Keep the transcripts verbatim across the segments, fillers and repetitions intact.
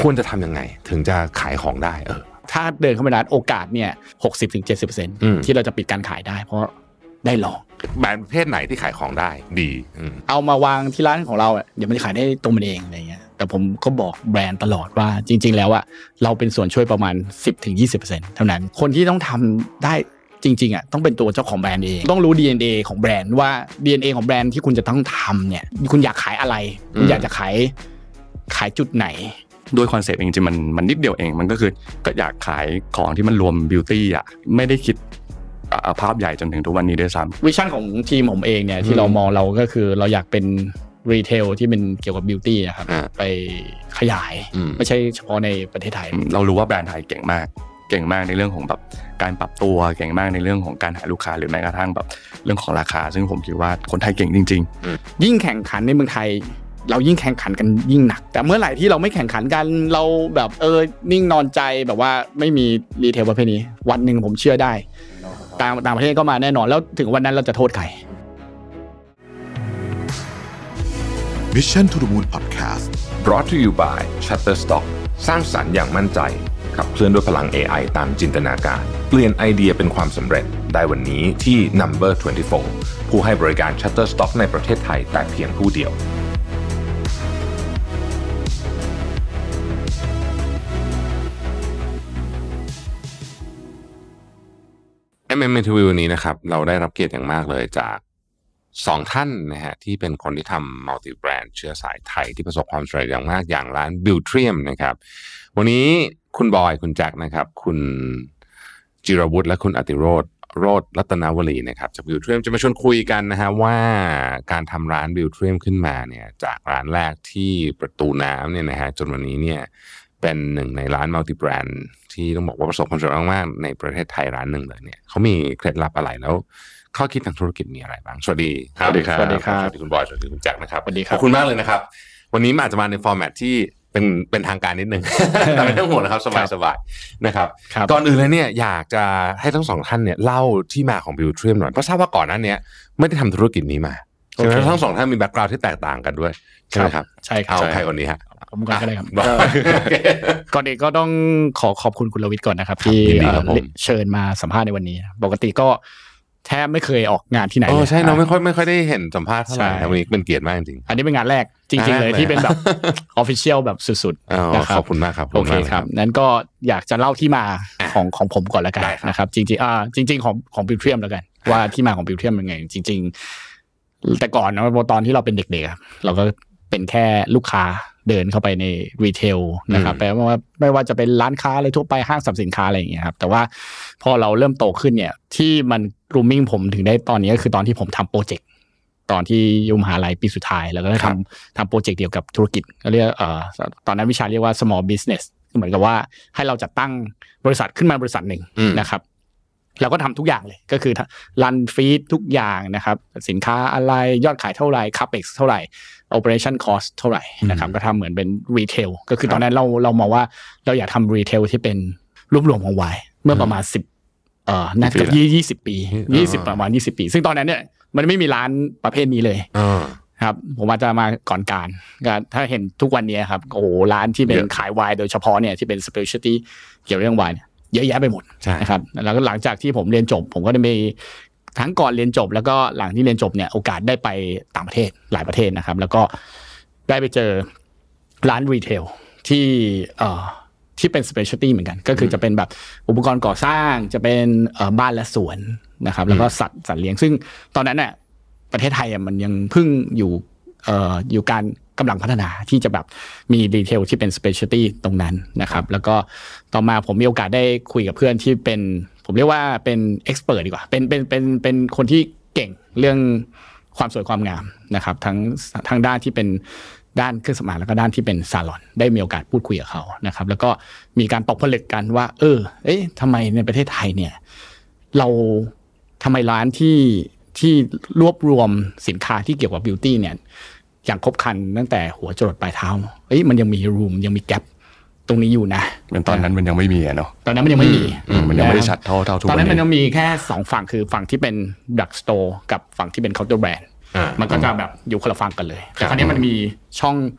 ควรจะทำยังไงถึงจะขายของได้เออถ้าเดินเข้าไปร้านโอกาสเนี่ย หกสิบถึงเจ็ดสิบเปอร์เซ็นต์ ที่เราจะปิดการขายได้เพราะได้ลองแบรนด์ประเภทไหนที่ขายของได้ดีเอามาวางที่ร้านของเราอ่ะเดี๋ยวมันจะขายได้ตัวมันเองอะไรเงี้ยแต่ผมก็บอกแบรนด์ตลอดว่าจริงๆแล้วอ่ะเราเป็นส่วนช่วยประมาณ สิบถึงยี่สิบเปอร์เซ็นต์ เท่านั้นคนที่ต้องทำได้จริงๆอ่ะต้องเป็นตัวเจ้าของแบรนด์เองต้องรู้ ดี เอ็น เอ ของแบรนด์ว่า ดี เอ็น เอ ของแบรนด์ที่คุณจะต้องทำเนี่ยคุณอยากขายอะไรคุณอยากจะขายขายจุดไหนด้วยคอนเซ็ปต์จริงๆมันมันนิดเดียวเองมันก็คือก็อยากขายของที่มันรวมบิวตี้อ่ะไม่ได้คิดภาพใหญ่จนถึงทุกวันนี้ด้วยซ้ำวิชั่นของทีมผมเองเนี่ยที่เรามองเราก็คือเราอยากเป็นรีเทลที่เป็นเกี่ยวกับบิวตี้นะครับไปขยายไม่ใช่เฉพาะในประเทศไทยเรารู้ว่าแบรนด์ไทยเก่งมากเก่งมากในเรื่องของแบบการปรับตัวเก่งมากในเรื่องของการหาลูกค้าหรือแม้กระทั่งแบบเรื่องของราคาซึ่งผมคิดว่าคนไทยเก่งจริงๆยิ่งแข่งขันในเมืองไทยเรายิ่งแข่งขันกันยิ่งหนักแต่เมื่อไหร่ที่เราไม่แข่งขันกันเราแบบเออนิ่งนอนใจแบบว่าไม่มีรีเทลประเภทนี้วันหนึ่งผมเชื่อได้ต่างต่างประเทศก็มาแน่นอนแล้วถึงวันนั้นเราจะโทษใคร Mission to the Moon Podcast brought to you by Shutterstock สร้างสรรค์อย่างมั่นใจขับเคลื่อนด้วยพลัง เอ ไอ ตามจินตนาการเปลี่ยนไอเดียเป็นความสำเร็จได้วันนี้ที่ Number ยี่สิบสี่ ผู้ให้บริการ Shutterstock ในประเทศไทยแต่เพียงผู้เดียวเอ็ม เอ็ม Interview นี้นะครับเราได้รับเกียรติอย่างมากเลยจากสองท่านนะฮะที่เป็นคนที่ทำ multi brand เชื้อสายไทยที่ประสบความสำเร็จอย่างมากอย่างร้าน Biltrium นะครับวันนี้คุณบอยคุณแจ็คนะครับคุณจิรวุฒิและคุณอติโรจน์โรจน์รัตนวลีนะครับจาก Biltrium จะมาชวนคุยกันนะฮะว่าการทำร้าน Biltrium ขึ้นมาเนี่ยจากร้านแรกที่ประตูน้ำเนี่ยนะฮะจนวันนี้เนี่ยเป็นหนึ่งในร้าน multi brand ที่ต้องบอกว่าประสบความสำเร็จมากๆในประเทศไทยร้านหนึ่งเลยเนี่ยเขามีเคล็ดลับอะไรแล้วข้อคิดทางธุรกิจมีอะไรบ้างสวัสดีครับสวัสดีครับสวัสดีครับสวัสดีคุณบอยสวัสดีคุณแจ็คนะครับสวัสดีครับขอบคุณมากเลยนะครับวันนี้อาจจะมาในฟอร์แมตที่เป็นเป็นทางการนิดนึง แต่ไม่ต้องห่วงนะครับสบายๆนะครับก่อนอื่นเลยเนี่ยอยากจะให้ทั้งสองท่านเนี่ยเล่าที่มาของ Biltrium หน่อยเพราะทราบว่าก่อนหน้านี้ไม่ได้ทำธุรกิจนี้มาใช่ไหมทั้งสองท่านมีแบ็คกราวด์ที่แตกต่างกันด้วยใช่ไหมครับใช่ครับเอาใครคนนี้ฮะผมก่อนก็ได้ครับก่อนอื่นก็ต้องขอขอบคุณคุณรวิทย์ก่อนนะครับที่เชิญมาสัมภาษณ์ในวันนี้ปกติก็แทบไม่เคยออกงานที่ไหนเลยใช่เราไม่ค่อยไม่ค่อยได้เห็นสัมภาษณ์เท่าไหร่วันนี้เป็นเกียรติมากจริงอันนี้เป็นงานแรกจริงๆเลยที่เป็นแบบ official แบบสุดๆนะครับขอบคุณมากครับโอเคครับนั้นก็อยากจะเล่าที่มาของของผมก่อนแล้วกันนะครับจริงๆอ่าจริงๆของของ Biltrium แล้วกันว่าที่มาของ Biltriumเป็นไงจริงๆแต่ก่อนนะตอนที่เราเป็นเด็กๆเราก็เป็นแค่ลูกค้าเดินเข้าไปในรีเทลนะครับแปลว่าไม่ว่าจะเป็นร้านค้าอะไรทั่วไปห้างสรรพสินค้าอะไรอย่างเงี้ยครับแต่ว่าพอเราเริ่มโตขึ้นเนี่ยที่มันกรูมมิ่งผมถึงได้ตอนนี้ก็คือตอนที่ผมทำโปรเจกต์ตอนที่อยู่มหาลัยปีสุดท้ายแล้วก็ทำทำโปรเจกต์เกี่ยวกับธุรกิจก็เรียกเอ่อตอนนั้นวิชาเรียกว่า small business เหมือนกับว่าให้เราจัดตั้งบริษัทขึ้นมาบริษัทหนึ่งนะครับเราก็ทำทุกอย่างเลยก็คือรันฟีดทุกอย่างนะครับสินค้าอะไรยอดขายเท่าไหร่ capex เท่าไหร่ operation cost เท่าไหร่นะครับก็ทำเหมือนเป็น retail ก็คือตอนนั้นเราเรามองว่าเราอยากทำ retail ที่เป็นรวบรวมของวายเมื่อประมาณสิบเอ่อน่าจะยี่สิบปียี่สิบประมาณยี่สิบปีซึ่งตอนนั้นเนี่ยมันไม่มีร้านประเภทนี้เลยครับผมอาจจะมาก่อนการถ้าเห็นทุกวันนี้ครับโอ้โหร้านที่เป็นขายวายโดยเฉพาะเนี่ยที่เป็น specialty เกี่ยวเรื่องวายเยอะแยะไปหมดนะครับแล้วก็หลังจากที่ผมเรียนจบผมก็ได้มีทั้งก่อนเรียนจบแล้วก็หลังที่เรียนจบเนี่ยโอกาสได้ไปต่างประเทศหลายประเทศนะครับแล้วก็ได้ไปเจอร้านรีเทลที่เอ่อที่เป็น specialty เหมือนกันก็คือจะเป็นแบบอุปกรณ์ก่อสร้างจะเป็นเอ่อบ้านและสวนนะครับแล้วก็สัตว์สัตว์เลี้ยงซึ่งตอนนั้นเนี่ยประเทศไทยอ่ะมันยังเพิ่งอยู่เอ่ออยู่การกำลังพัฒนาที่จะแบบมีรีเทลที่เป็น specialty ตรงนั้นนะครับแล้วก็ต่อมาผมมีโอกาสได้คุยกับเพื่อนที่เป็นผมเรียกว่าเป็น expert ดีกว่าเป็นเป็นเป็นเป็นคนที่เก่งเรื่องความสวยความงามนะครับทั้งทั้งด้านที่เป็นด้านเครื่องสำอางแล้วก็ด้านที่เป็นซาลอนได้มีโอกาสพูดคุยกับเขานะครับแล้วก็มีการตกผลึกกันว่าเออเอ๊ะทำไมในประเทศไทยเนี่ยเราทำไมร้านที่ที่รวบรวมสินค้าที่เกี่ยวกับบิวตี้เนี่ยอย่างครบครันตั้งแต่หัวจรดปลายเท้าเอ้ยมันยังมีรูมยังมีแกปตรงนี้อยู่นะตอนนั้นมันยังไม่มีเนาะตอนนั้นมันยังไม่มีมันยังไม่ได้ชัดเท่าเท่าทุกวันนี้ตอนนั้นมันยังมีแค่สองฝั่งคือฝั่งที่เป็นดักสโตร์กับฝั่งที่เป็นเคาน์เตอร์แบรนด์มันก็จะแบบอยู่คนละฝั่งกันเลยแต่คราวนี้มันมีช่อง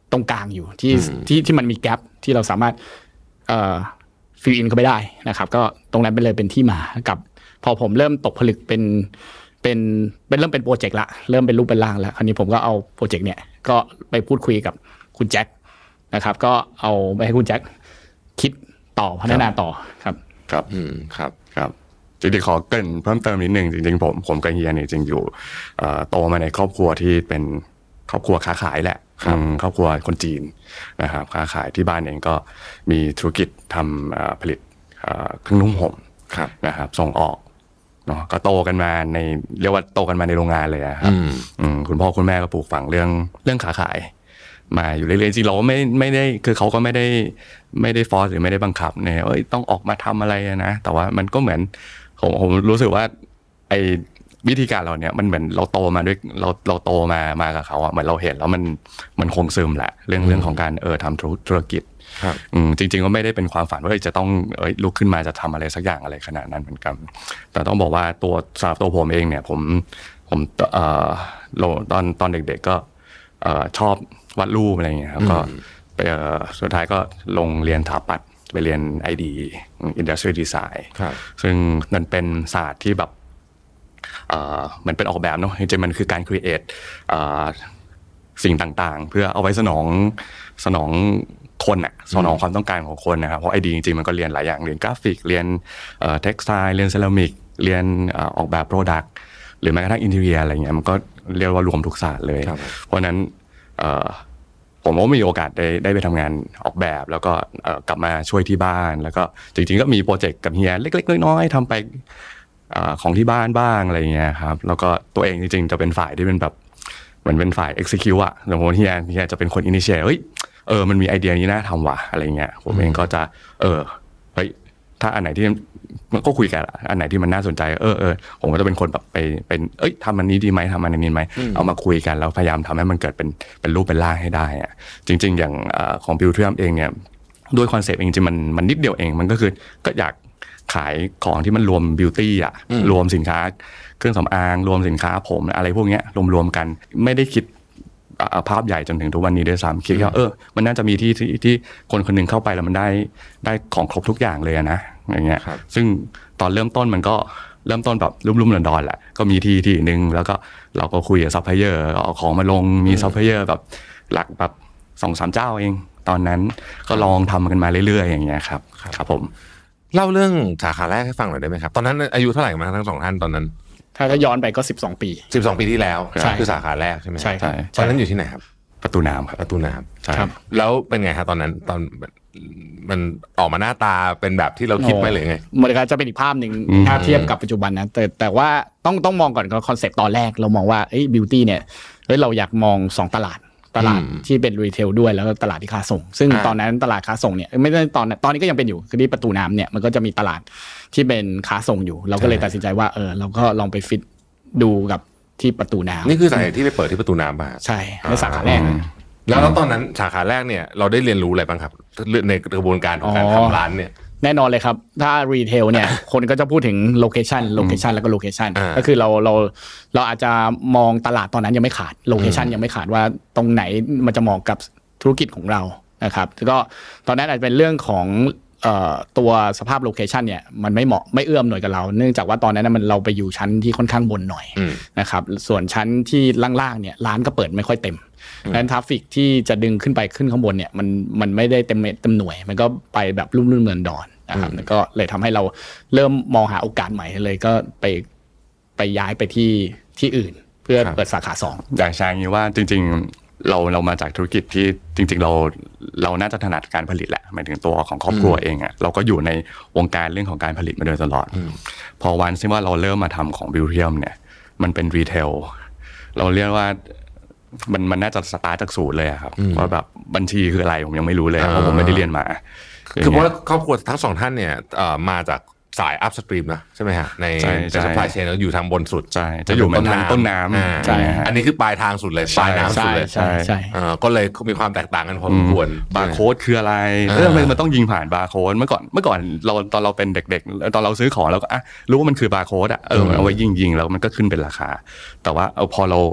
ตรงกลางอยู่ที่ที่ที่มันมีแกปที่เราสามารถเอ่อฟิลอินเข้าไปได้นะครับก็ตรงนั้นเป็นเลยเป็นที่มากับพอผมเริ่มตกผลึกเป็นเป็นเป็นเริ่มเป็นโปรเจกต์ละเริ่มเป็นรูปเป็นร่างแล้วคราวนี้ผมก็เอาโปรเจกต์เนี่ยก็ไปพูดคุยกับคุณแจ็คนะครับก็เอาไปให้คุณแจ็คคิดต่อพัฒนาต่อครับครับอืมครับครับจริงๆขอเกริ่นเพิ่มเติมนิดนึงจริงๆผมผมกับเฮียเนี่ยจริงอยู่โตมาในครอบครัวที่เป็นครอบครัวค้าขายแหละครอบครัวคนจีนนะครับค้าขายที่บ้านเองก็มีธุรกิจทำผลิตเครื่องนุ่งห่มนะครับส่งออกเนาะก็โตกันมาในเรียกว่าโตกันมาในโรงงานเลยครับคุณพ่อคุณแม่ก็ปลูกฝังเรื่องเรื่องค้าขายมาอยู่เรื่อยๆจริงเราก็ไม่ไม่ได้คือเขาก็ไม่ได้ไม่ได้ฟอร์สหรือไม่ได้บังคับเนี่ยเอ้ยต้องออกมาทำอะไรนะแต่ว่ามันก็เหมือนผมผมรู้สึกว่าไอ้วิธีการเราเนี่ยมันเหมือนเราโตมาด้วยเราเราโตมามากับเขาอ่ะเหมือนเราเห็นแล้วมันมันคงซึมแหละเรื่องเรื่องของการเออทำธุรกิจจริงๆก็ไม่ได้เป็นความฝันว่าจะต้องเอ้ยลุกขึ้นมาจะทำอะไรสักอย่างอะไรขนาดนั้นเหมือนกันแต่ต้องบอกว่าตัวสำหรับตัวผมเองเนี่ยผมผมเอ่อตอนตอนเด็กๆก็เอ่อชอบวาดรูปอะไรอย่างเงี้ยครับก็ไปเอ่อสุดท้ายก็ลงเรียนสถาปัตย์ไปเรียน ไอ ดี Industrial Design ซึ่งมันเป็นศาสตร์ที่แบบเอ่อมันเป็นออกแบบเนาะจริงๆมันคือการ create เอ่อสิ่งต่างๆเพื่อเอาไว้สนองสนองคนอ่ะสนองความต้องการของคนนะครับเพราะ ไอ ดี จริงๆมันก็เรียนหลายอย่างเรียนกราฟิกเรียนเอ่อ textile เรียนเซรามิกเรียนเอ่อออกแบบ product หรือแม้กระทั่ง interior อะไรเงี้ยมันก็เรียกว่ารวมทุกศาสตร์เลยเพราะนั้นเอ่อผมก็มีโอกาสได้ได้ไปทำงานออกแบบแล้วก็กลับมาช่วยที่บ้านแล้วก็จริงๆก็มีโปรเจกต์กับเฮียเล็กๆน้อยๆทำไปของที่บ้านบ้างอะไรเงี้ยครับแล้วก็ตัวเองจริงๆจะเป็นฝ่ายที่เป็นแบบเหมือนเป็นฝ่าย execute อะสมมติเฮียเฮียจะเป็นคน initiate เฮ้ยเออมันมีไอเดียนี้น่าทำว่ะอะไรเงี้ยผมเองก็จะเออเฮ้ยถ้าอันไหนที่มันก็คุยกันอันไหนที่มันน่าสนใจเออเออผมก็จะเป็นคนแบบไปเป็นเอ้ยทำอันนี้ดีไหมทำอันนี้ไหมเอามาคุยกันแล้วพยายามทำให้มันเกิดเป็นเป็นรูปเป็นร่างให้ได้อะจริงๆอย่างของบิวเทียมเองเนี่ยด้วยคอนเซปต์เองจริงมันมันนิดเดียวเองมันก็คือก็อยากขายของที่มันรวมบิวตี้อ่ะรวมสินค้าเครื่องสำอางรวมสินค้าผมอะไรพวกเนี้ยรวมๆกันไม่ได้คิดภาพใหญ่จนถึงทุกวันนี้ด้วยซ้ำคิดว่าเออมันน่าจะมีที่ที่ที่คนคนนึงเข้าไปแล้วมันได้ได้ของครบทุกอย่างเลยนะอย่างเงี้ยซึ่งตอนเริ่มต้นมันก็เริ่มต้นแบบรุ่มๆดอนๆแหละก็มีที่ที่นึงแล้วก็เราก็คุยกับซัพพลายเออร์เอาของมาลงมีซัพพลายเออร์แบบหลักแบบสองสามเจ้าเองตอนนั้นก็ลองทำกันมาเรื่อยๆอย่างเงี้ยครับครับผมเล่าเรื่องสาขาแรกให้ฟังหน่อยได้ไหมครับตอนนั้นอายุเท่าไหร่มาทั้งสองท่านตอนนั้นถ้าถ้าย้อนไปก็สิบสองปีสิบสองปีที่แล้วคือสาขาแรกใช่ไหมใช่ใช่ตอนนั้นอยู่ที่ไหนครับประตูน้ำครับประตูน้ำครับแล้วเป็นไงครับตอนนั้นตอนมันออกมาหน้าตาเป็นแบบที่เราคิดไหมหรือไงมันก็จะเป็นอีกภาพหนึ่งถ้าเทียบกับปัจจุบันนะแต่แต่ว่าต้องต้องมองก่อนก็คอนเซ็ปต์ตอนแรกเรามองว่าเอ้ยบิวตี้เนี่ยเฮ้ยเราอยากมองสองตลาดตลาดที่เป็นรีเทลด้วยแล้วก็ตลาดที่ค้าส่งซึ่งตอนนั้นตลาดค้าส่งเนี่ยไม่ได้ตอนตอนนี้ก็ยังเป็นอยู่คือที่ประตูน้ำเนี่ยมันก็จะมีตลาดที่เป็นค้าส่งอยู่เราก็เลยตัดสินใจว่าเออเราก็ลองไปฟิตดูกับที่ประตูน้ำนี่คือสาเหตุที่ไปเปิดที่ประตูน้ำมาใช่ในสาขาแรกแล้วตอนนั้นสาขาแรกเนี่ยเราได้เรียนรู้อะไรบ้างครับในกระบวนการของการทำร้านเนี่ยแน่นอนเลยครับถ้ารีเทลเนี่ยคนก็จะพูดถึงโลเคชันโลเคชันแล้วก็โลเคชันก็คือเราเราเราอาจจะมองตลาดตอนนั้นยังไม่ขาดโลเคชันยังไม่ขาดว่าตรงไหนมันจะเหมาะกับธุรกิจของเรานะครับแล้วก็ตอนนั้นอาจจะเป็นเรื่องของตัวสภาพโลเคชันเนี่ยมันไม่เหมาะไม่เอื้อมหน่วยกับเราเนื่องจากว่าตอนนั้นมันเราไปอยู่ชั้นที่ค่อนข้างบนหน่อยนะครับส่วนชั้นที่ล่างๆเนี่ยร้านก็เปิดไม่ค่อยเต็มดังนั้นทราฟฟิกที่จะดึงขึ้นไปขึ้นข้างบนเนี่ยมันมันไม่ได้เต็มเต็มหน่วยมันก็ไปแบบรุ่มรุ่มเมืองดอนนะครับแล้วก็เลยทำให้เราเริ่มมองหาโอกาสใหม่เลยก็ไปไปย้ายไปที่ที่อื่นเพื่อเปิดสาขาสองอยากแชร์งี้ว่าจริงๆเราเรามาจากธุรกิจที่จริงๆเราเราน่าจะถนัดการผลิตแหละหมายถึงตัวของครอบครัวเองอ่ะเราก็อยู่ในวงการเรื่องของการผลิตมาโดยตลอดพอวันที่ว่าเราเริ่มมาทำของบิวเทียมเนี่ยมันเป็นรีเทลเราเรียกว่ามันมันน่าจะสตาร์ทจากศูนย์เลยครับว่าแบบบัญชีคืออะไรผมยังไม่รู้เลยเพราะผมไม่ได้เรียนมาคือเพราะครอบครัวทั้งสองท่านเนี่ยมาจากสายอัพสตรีมนะใช่ไหมฮะในในซัพพลายเชนเราอยู่ทางบนสุดใช่จะอยู่เหมือนทางต้นน้ำใช่อันนี้คือปลายทางสุดเลยปลายน้ำสุดเลยใช่ใช่ก็เลยมีความแตกต่างกันพอสมควรบาร์โค้ดคืออะไรเออมันต้องยิงผ่านบาร์โค้ดเมื่อก่อนเมื่อก่อนเราตอนเราเป็นเด็กๆตอนเราซื้อของเราก็อ่ะรู้ว่ามันคือบาร์โค้ดอ่ะเออเอาไว้ยิงยิงแล้วมันก็ขึ้นเป็นราคาแต่ว่าเอาพอเรา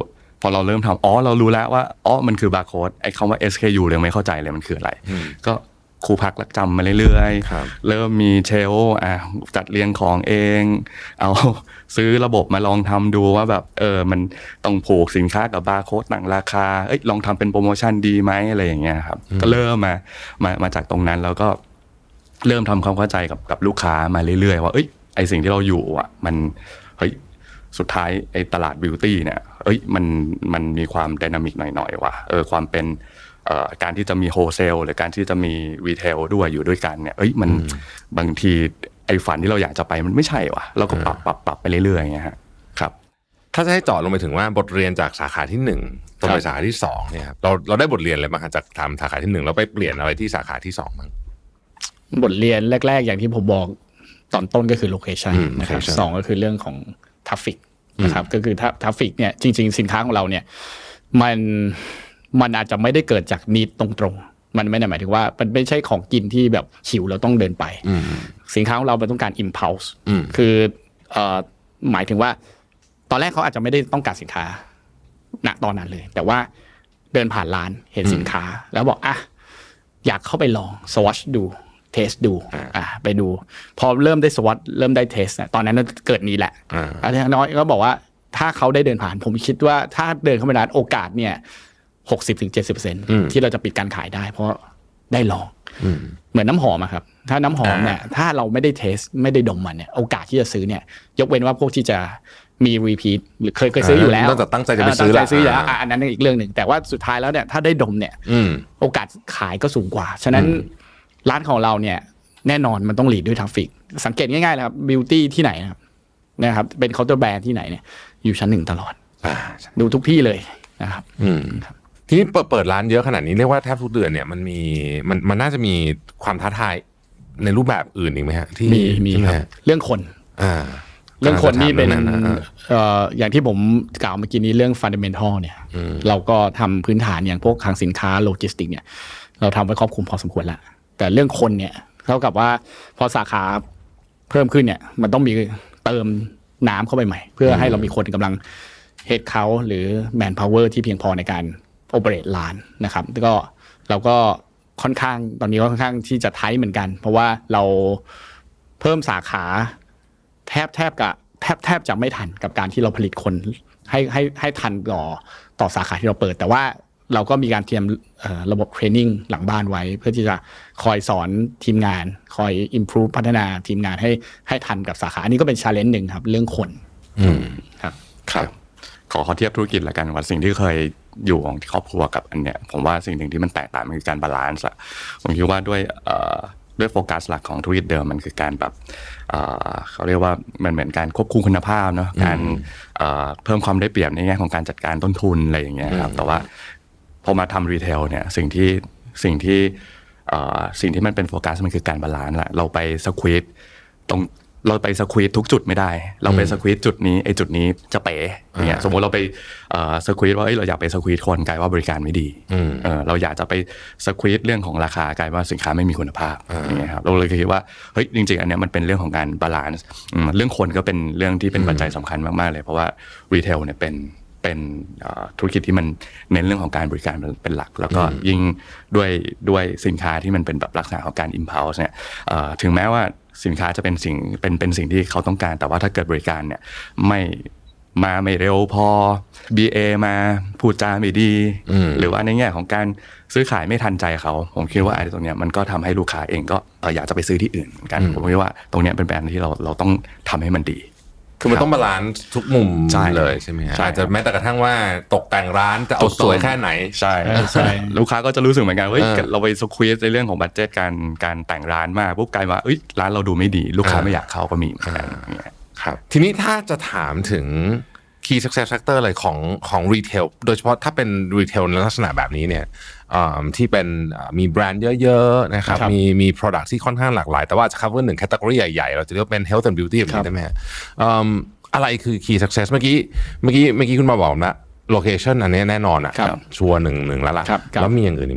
พอเราเริ่มทำอ๋อเรารู้แล้วว่าอ๋อมันคือบาร์โค้ดไอ้คำว่า เอส เค ยู ยังไม่เข้าใจเลยมันคืออะไรก็ครูพักรักจำมาเรื่อยๆเริ่มมีเชลอ่ะจัดเรียงของเองเอาซื้อระบบมาลองทำดูว่าแบบเออมันต้องผูกสินค้ากับบาร์โค้ดต่างราคาเอ้ยลองทำเป็นโปรโมชั่นดีไหมอะไรอย่างเงี้ยครับก็เริ่มมามามาจากตรงนั้นแล้วก็เริ่มทำความเข้าใจกับกับลูกค้ามาเรื่อยๆว่าเอ้ยไอสิ่งที่เราอยู่อ่ะมันเฮ้ยสุดท้ายไอตลาดบิวตี้เนี่ยเอ้ยมันมันมีความไดนามิกหน่อยๆว่ะเออความเป็นเอ่อการที่จะมีโฮเซลหรือการที่จะมีรีเทลด้วยอยู่ด้วยกันเนี่ยเอ้ยมันบางทีไอฝันที่เราอยากจะไปมันไม่ใช่ว่ะเราก็ปรับปรับปรับไปเรื่อยๆอย่างเงี้ยฮะครับถ้าจะให้เจาะลงไปถึงว่าบทเรียนจากสาขาที่หนึ่งตรงไปสาขาที่สองเนี่ยครับเราเราได้บทเรียนอะไรบ้างจากทำสาขาที่หนึ่งแล้วไปเปลี่ยนอะไรที่สาขาที่สองบ้างบทเรียนแรกๆอย่างที่ผมบอกตอนต้นก็คือโลเคชันนะครับสองก็คือเรื่องของทราฟฟิกนะครับก็คือทราฟฟิกเนี่ยจริงๆสินค้าของเราเนี่ยมันมันอาจจะไม่ได้เกิดจากนีดตรงๆมันไม่ได้หมายถึงว่ามันไม่ใช่ของกินที่แบบหิวเราต้องเดินไปสินค้าของเรามันต้องการ impulse คือเอ่อหมายถึงว่าตอนแรกเขาอาจจะไม่ได้ต้องการสินค้าณตอนนั้นเลยแต่ว่าเดินผ่านร้านเห็นสินค้าแล้วบอกอ่ะอยากเข้าไปลอง swatch ดูเทสดูอ่าไปดูพอเริ่มได้สวอตเริ่มได้เทสตอนนั้นเกิดนี้แหละอาจารย์น้อยก็บอกว่าถ้าเขาได้เดินผ่านผมคิดว่าถ้าเดินเข้าไปร้านโอกาสเนี่ย หกสิบถึงเจ็ดสิบเปอร์เซ็นต์ ที่เราจะปิดการขายได้เพราะได้ลองเหมือนน้ำหอมอะครับถ้าน้ำหอมเนี่ยถ้าเราไม่ได้เทสไม่ได้ดมมันเนี่ยโอกาสที่จะซื้อเนี่ยยกเว้นว่าพวกที่จะมีรีพีทหรือเคยเคยซื้ออยู่แล้วตั้งแต่ตั้งใจจะไปซื้อแล้วซื้อแล้วอันนั้นอีกเรื่องหนึ่งแต่ว่าสุดท้ายแล้วเนี่ยถ้าได้ดมเนี่ยโอกาสขายก็สูงกว่าฉะนั้นร้านของเราเนี่ยแน่นอนมันต้องลีดด้วยทราฟฟิกสังเกตง่ายๆเลยครับบิวตี้ที่ไหนนะครับนะครับเป็นเคาน์เตอร์แบรนด์ที่ไหนเนี่ยอยู่ชั้นหนึ่งตลอดดูทุกที่เลยนะครับทีนี้เปิดเปิดร้านเยอะขนาดนี้เรียกว่าแทบทุกเดือนเนี่ยมันมีมันมันน่าจะมีความท้าทายในรูปแบบอื่นอีกไหมฮะที่มีมีครับเรื่องคนอ่าเรื่องคนนี่เป็นเอ่ออย่างที่ผมกล่าวเมื่อกี้นี้เรื่องฟันเดเมนทัลเนี่ยเราก็ทำพื้นฐานอย่างพวกทางสินค้าโลจิสติกเนี่ยเราทำไว้ครอบคลุมพอสมควรแล้วแต่เรื่องคนเนี่ยเท่ากับว่าพอสาขาเพิ่มขึ้นเนี่ยมันต้องมีเติมน้ำเข้าไปใหม่เพื่อให้เรามีคนกำลังเฮดเขาหรือแมนพาวเวอร์ที่เพียงพอในการโอเปเรตร้านนะครับแล้วก็เราก็ค่อนข้างตอนนี้ก็ค่อนข้างที่จะไทท์เหมือนกันเพราะว่าเราเพิ่มสาขาแทบแทบกับแทบแทบจะไม่ทันกับการที่เราผลิตคนให้ให้ให้ทันต่อต่อสาขาที่เราเปิดแต่ว่าเราก็มีการเตรียมระบบเทรนนิ่งหลังบ้านไว้เพื่อที่จะคอยสอนทีมงานคอย improve พัฒนาทีมงานให้ให้ทันกับสาขาอันนี้ก็เป็น challenge หนึ่งครับเรื่องคนครับครับขอขอเทียบธุรกิจละกันว่าสิ่งที่เคยอยู่ของครอบครัวกับอันเนี้ยผมว่าสิ่งหนึ่งที่มันแตกต่างมันคือการบาลานซ์อะผมคิดว่าด้วยด้วยโฟกัสหลักของธุรกิจเดิมมันคือการแบบเขาเรียกว่ามันเหมือนการควบคุมคุณภาพเนาะการเพิ่มความได้เปรียบในแง่ของการจัดการต้นทุนอะไรอย่างเงี้ยครับแต่ว่าพอมาทำรีเทลเนี่ยสิ่งที่สิ่งที่สิ่งที่มันเป็นโฟกัสมันคือการบาลานซ์แหละเราไปสควีซตรงเราไปสควีซทุกจุดไม่ได้เราไปสควีซจุดนี้ไอ้จุดนี้จะเป๋อย่างเงี้ยสมมติเราไปสควีซว่าเอ้ยเราอยากไปสควีซคนกลายว่าบริการไม่ดีเออเราอยากจะไปสควีซเรื่องของราคากลายว่าสินค้าไม่มีคุณภาพอย่างเงี้ยครับเราเลยคิดว่าเฮ้ยจริงๆอันเนี้ยมันเป็นเรื่องของการบาลานซ์เรื่องคนก็เป็นเรื่องที่เป็นปัจจัยสำคัญมากๆเลยเพราะว่ารีเทลเนี่ยเป็นเป็นธุรกิจที่มันเน้นเรื่องของการบริการเป็นหลักแล้วก็ยิ่งด้วยด้วยสินค้าที่มันเป็นแบบลักษณะของการ impulse เนี่ยถึงแม้ว่าสินค้าจะเป็นสิ่งเป็นเป็นสิ่งที่เขาต้องการแต่ว่าถ้าเกิดบริการเนี่ยไม่มาไม่เร็วพอ บี เอ มาพูดจาไม่ดีหรือว่าในแง่ของการซื้อขายไม่ทันใจเขาผมคิดว่าไอ้ตรงเนี้ยมันก็ทำให้ลูกค้าเองก็อยากจะไปซื้อที่อื่นเหมือนกันผมคิดว่าตรงเนี้ยเป็นแบรนด์ที่เราเราต้องทำให้มันดีคือมันต้องบาลานซ์ทุกมุมเลยใช่ไหมฮะอาจจะแม้แต่กระทั่งว่าตกแต่งร้านจะเอาสวยแค่ไหนใช่ใช่ลูกค้าก็จะรู้สึกเหมือนกันเฮ้ยเราไปสควีซในเรื่องของบัดเจ็ตการการแต่งร้านมากปุ๊บกลายว่าเอ้ยร้านเราดูไม่ดีลูกค้าไม่อยากเข้าก็มีเหมือนกันครับทีนี้ถ้าจะถามถึง key success factor อะไรของของ retail โดยเฉพาะถ้าเป็น retail ในลักษณะแบบนี้เนี่ยที่เป็นมีแบรนด์เยอะๆนะครับมีมี product ที่ค่อนข้างหลากหลายแต่ว่าจะ cover หนึ่ง category ใหญ่ๆเราจะเรียกเป็น health and beauty แบบนี้ได้ไหมฮะอะไรคือ key success เมื่อกี้เมื่อกี้เมื่อกี้คุณมาบอกนะ location อันนี้แน่นอนอ่ะชัวร์หนึ่งหนึ่งแล้วล่ะแล้วมีอย่างอื่นอีกไหมครับ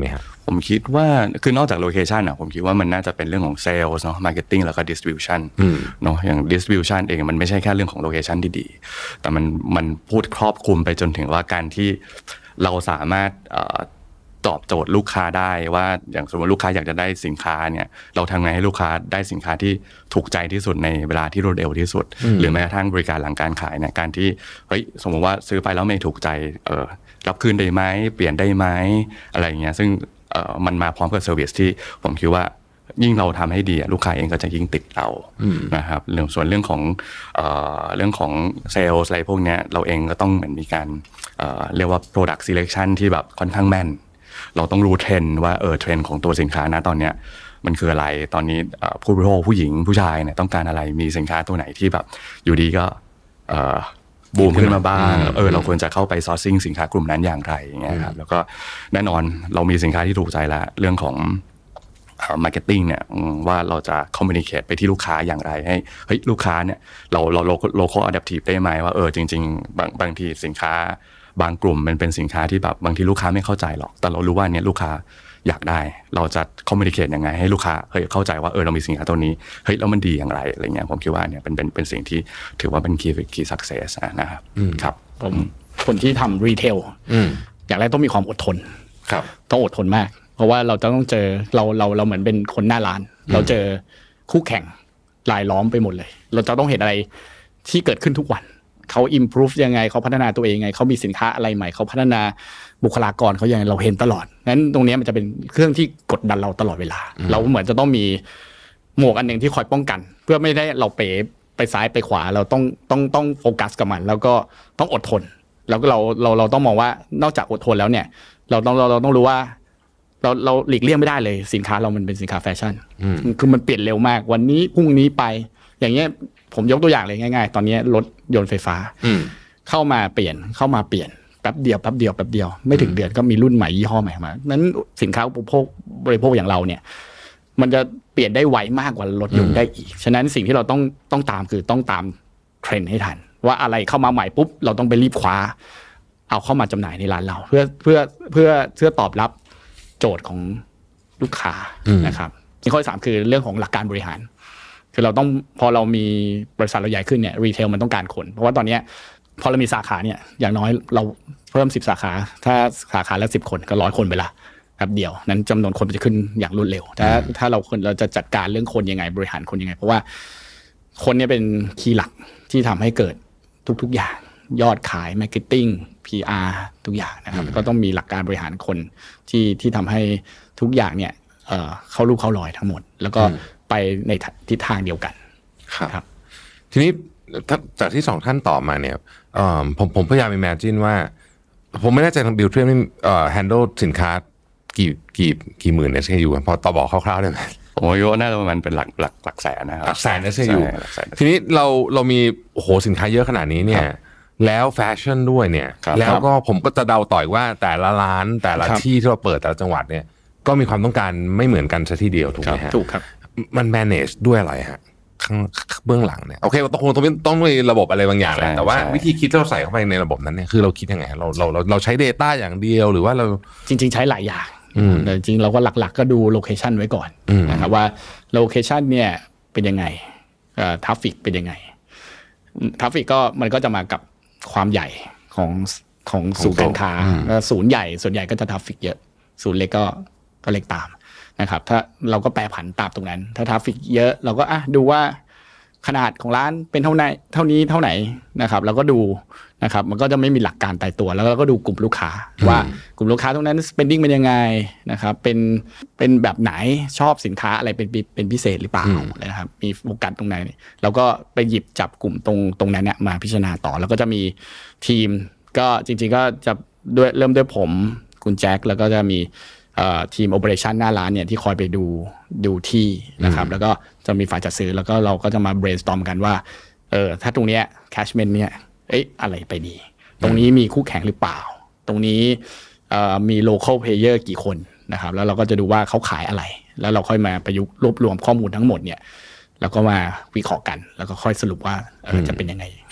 ผมคิดว่าคือนอกจากโลเคชันอ่ะผมคิดว่ามันน่าจะเป็นเรื่องของเซลล์เนาะมาร์เก็ตติ้งแล้วก็ดิสทริบิวชันเนาะอย่างดิสทริบิวชันเองมันไม่ใช่แค่เรื่องของโลเคชันที่ดีแต่มันมันพูดครอบคลุมไปจนถึงว่าการที่เราสามารถตอบโจทย์ลูกค้าได้ว่าอย่างสมมติลูกค้าอยากจะได้สินค้าเนี่ยเราทำไงให้ลูกค้าได้สินค้าที่ถูกใจที่สุดในเวลาที่รวดเร็วที่สุดหรือแม้กระทั่งบริการหลังการขายเนี่ยการที่เฮ้ยสมมติว่าซื้อไปแล้วไม่ถูกใจเออรับคืนได้ไหมเปลี่ยนได้ไหมอะไรอย่างเงี้ยซึ่งเอ่อมันมาพร้อมกับเซอร์วิสที่ผมคิดว่ายิ่งเราทำให้ดีลูกค้าเองก็จะยิ่งติดเรานะครับเรื่องส่วนเรื่องของเอ่อเรื่องของเซลล์อะไรพวกเนี้ยเราเองก็ต้องเหมือนมีการเอ่อเรียกว่า product selection ที่แบบค่อนข้างแม่นเราต้องรู้เทรนด์ว่าเออเทรนด์ของตัวสินค้านะตอนเนี้ยมันคืออะไรตอนนี้ผู้บริโภคผู้หญิงผู้ชายเนี่ยต้องการอะไรมีสินค้าตัวไหนที่แบบอยู่ดีก็เอ่อบูมขึ้นมาบ้างเออเราควรจะเข้าไปซอร์ซิ่งสินค้ากลุ่มนั้นอย่างไรอย่างเงี้ยครับแล้วก็แน่นอนเรามีสินค้าที่ถูกใจแล้วเรื่องของมาร์เก็ตติ้งเนี่ยว่าเราจะคอมมิวนิเคตไปที่ลูกค้าอย่างไรให้เฮ้ยลูกค้าเนี่ยเราเราโลคอลอะแดปทีฟได้ไหมว่าเออจริงๆบางบางทีสินค้าบางกลุ่มมันเป็นสินค้าที่แบบบางทีลูกค้าไม่เข้าใจหรอกแต่เรารู้ว่าเนี่ยลูกค้าอยากได้เราจะคอมมิวนิเคตยังไงให้ลูกค้าเฮ้ยเข้าใจว่าเออเรามีสินค้าตัวนี้เฮ้ยแล้วมันดีอย่างไรอะไรเงี้ยผมคิดว่าเนี่ยเป็นเป็นเป็นสิ่งที่ถือว่าเป็น key key success นะครับครับผมคนที่ทำรีเทลอย่างแรกต้องมีความอดทนครับต้องอดทนมากเพราะว่าเราจะต้องเจอเราเราเราเหมือนเป็นคนหน้าร้านเราเจอคู่แข่งรายล้อมไปหมดเลยเราจะต้องเห็นอะไรที่เกิดขึ้นทุกวันเขา improve ยังไงเขาพัฒนาตัวเองยังไงเขามีสินค้าอะไรใหม่เขาพัฒนาบุคลากรเขายังไงเราเห็นตลอดนั้นตรงนี้มันจะเป็นเครื่องที่กดดันเราตลอดเวลาเราเหมือนจะต้องมีหมวกอันนึงที่คอยป้องกันเพื่อไม่ได้เราเป๋ไปซ้ายไปขวาเราต้องต้องต้องโฟกัสกับมันแล้วก็ต้องอดทนแล้วก็เราเราเราต้องมองว่านอกจากอดทนแล้วเนี่ยเราต้องเราเราต้องรู้ว่าเราเราหลีกเลี่ยงไม่ได้เลยสินค้าเรามันเป็นสินค้าแฟชั่นคือมันเปลี่ยนเร็วมากวันนี้พรุ่งนี้ไปอย่างเงี้ยผมยกตัวอย่างเลยง่ายๆตอนนี้รถยนต์ไฟฟ้าเข้ามาเปลี่ยนเข้ามาเปลี่ยนแป๊บเดียวแป๊บเดียวแป๊บเดียวไม่ถึงเดือนก็มีรุ่นใหม่ยี่ห้อใหม่มานั้นสินค้าอุปโภคบริโภคอย่างเราเนี่ยมันจะเปลี่ยนได้ไวมากกว่ารถยนต์ได้อีกฉะนั้นสิ่งที่เราต้องต้องตามคือต้องตามเทรนด์ให้ทันว่าอะไรเข้ามาใหม่ปุ๊บเราต้องไปรีบคว้าเอาเข้ามาจำหน่ายในร้านเราเพื่อเพื่อเพื่อเพื่อตอบรับโจทย์ของลูกค้านะครับข้อที่สามคือเรื่องของหลักการบริหารคือเราต้องพอเรามีบริษัทเราใหญ่ขึ้นเนี่ยรีเทลมันต้องการคนเพราะว่าตอนนี้พอเรามีสาขาเนี่ยอย่างน้อยเราเพิ่มสิบสาขาถ้าสาขาละสิบคนก็ร้อยคนไปละแป๊บเดียวนั้นจำนวนคนมันจะขึ้นอย่างรวดเร็วถ้าถ้าเราคนเราจะจัดการเรื่องคนยังไงบริหารคนยังไงเพราะว่าคนเนี่ยเป็นคีย์หลักที่ทำให้เกิดทุกๆอย่างยอดขายมาร์เก็ตติ้ง พี อาร์ ทุกอย่างนะครับก็ต้องมีหลักการบริหารคนที่ที่ทำให้ทุกอย่างเนี่ยเอ่อเข้ารูปเข้ารอยทั้งหมดแล้วก็ไปในทิศทางเดียวกันครับทีนี้จากที่สองท่านตอบมาเนี่ยผมผมพยายาม imagine ว่าผมไม่แน่ใจทางบิลเทรียมนี่เอ่อ handle สินค้ากี่กี่กี่หมื่น เอส เค ยู พอต่อบอกคร่าวๆได้ไหมผมว่าน่าจะประมาณเป็นหลักหลักหลักแสนนะครับหลักแสน เอส เค ยู ทีนี้เราเรามีโอ้โหสินค้าเยอะขนาดนี้เนี่ยแล้วแฟชั่นด้วยเนี่ยแล้วก็ผมก็จะเดาต่อยว่าแต่ละร้านแต่ละที่ที่เราเปิดแต่ละจังหวัดเนี่ยก็มีความต้องการไม่เหมือนกันซะทีเดียวถูกไหมฮะถูกครับมัน manage ด้วยอะไรฮะข้างเบื้องหลังเนี่ยโอเคต้องคงต้องต้องมีระบบอะไรบางอย่างแหละแต่ว่าวิธีคิดที่เราใส่เข้าไปในระบบนั้นเนี่ยคือเราคิดยังไงเราเราเราเราใช้ data อย่างเดียวหรือว่าเราจริงๆใช้หลายอย่างแต่จริงเราก็หลักๆก็ดูโลเคชันไว้ก่อนนะครับว่าโลเคชันเนี่ยเป็นยังไงเอ่อทราฟฟิกเป็นยังไงทราฟฟิกก็มันก็จะมากับความใหญ่ของของศูนย์การค้าศูนย์ใหญ่ส่วนใหญ่ก็จะทราฟฟิกเยอะศูนย์เล็กก็ก็เล็กตามนะครับถ้าเราก็แปรผันตามตรงนั้นถ้าทราฟฟิกเยอะเราก็อ่ะดูว่าขนาดของร้านเป็นเท่าไหนเท่านี้เท่าไหนนะครับเราก็ดูนะครับมันก็จะไม่มีหลักการตายตัวแล้วเราก็ดูกลุ่มลูกค้าว่ากลุ่มลูกค้าตรงนั้น spending เป็นยังไงนะครับเป็นเป็นแบบไหนชอบสินค้าอะไรเป็นเป็นพิเศษหรือเปล่านะครับมีโฟกัสตรงไหนเราก็ไปหยิบจับกลุ่มตรงตรงนั้นเนี่ยมาพิจารณาต่อแล้วก็จะมีทีมก็จริงๆก็จะด้วยเริ่มด้วยผมคุณแจ็คแล้วก็จะมีทีมโอเปอเรชั่นหน้าร้านเนี่ยที่คอยไปดูดูที่นะครับแล้วก็จะมีฝ่ายจัดซื้อแล้วก็เราก็จะมา brainstorm กันว่าเออถ้าตรงเนี้ย catchment เนี่ยเอ๊ะอะไรไปดีตรงนี้มีคู่แข่งหรือเปล่าตรงนี้มี local player กี่คนนะครับแล้วเราก็จะดูว่าเขาขายอะไรแล้วเราค่อยมาประยุกต์รวบรวมข้อมูลทั้งหมดเนี่ยแล้วก็มาวิเคราะห์กันแล้วก็ค่อยสรุปว่าเออจะเป็นยังไง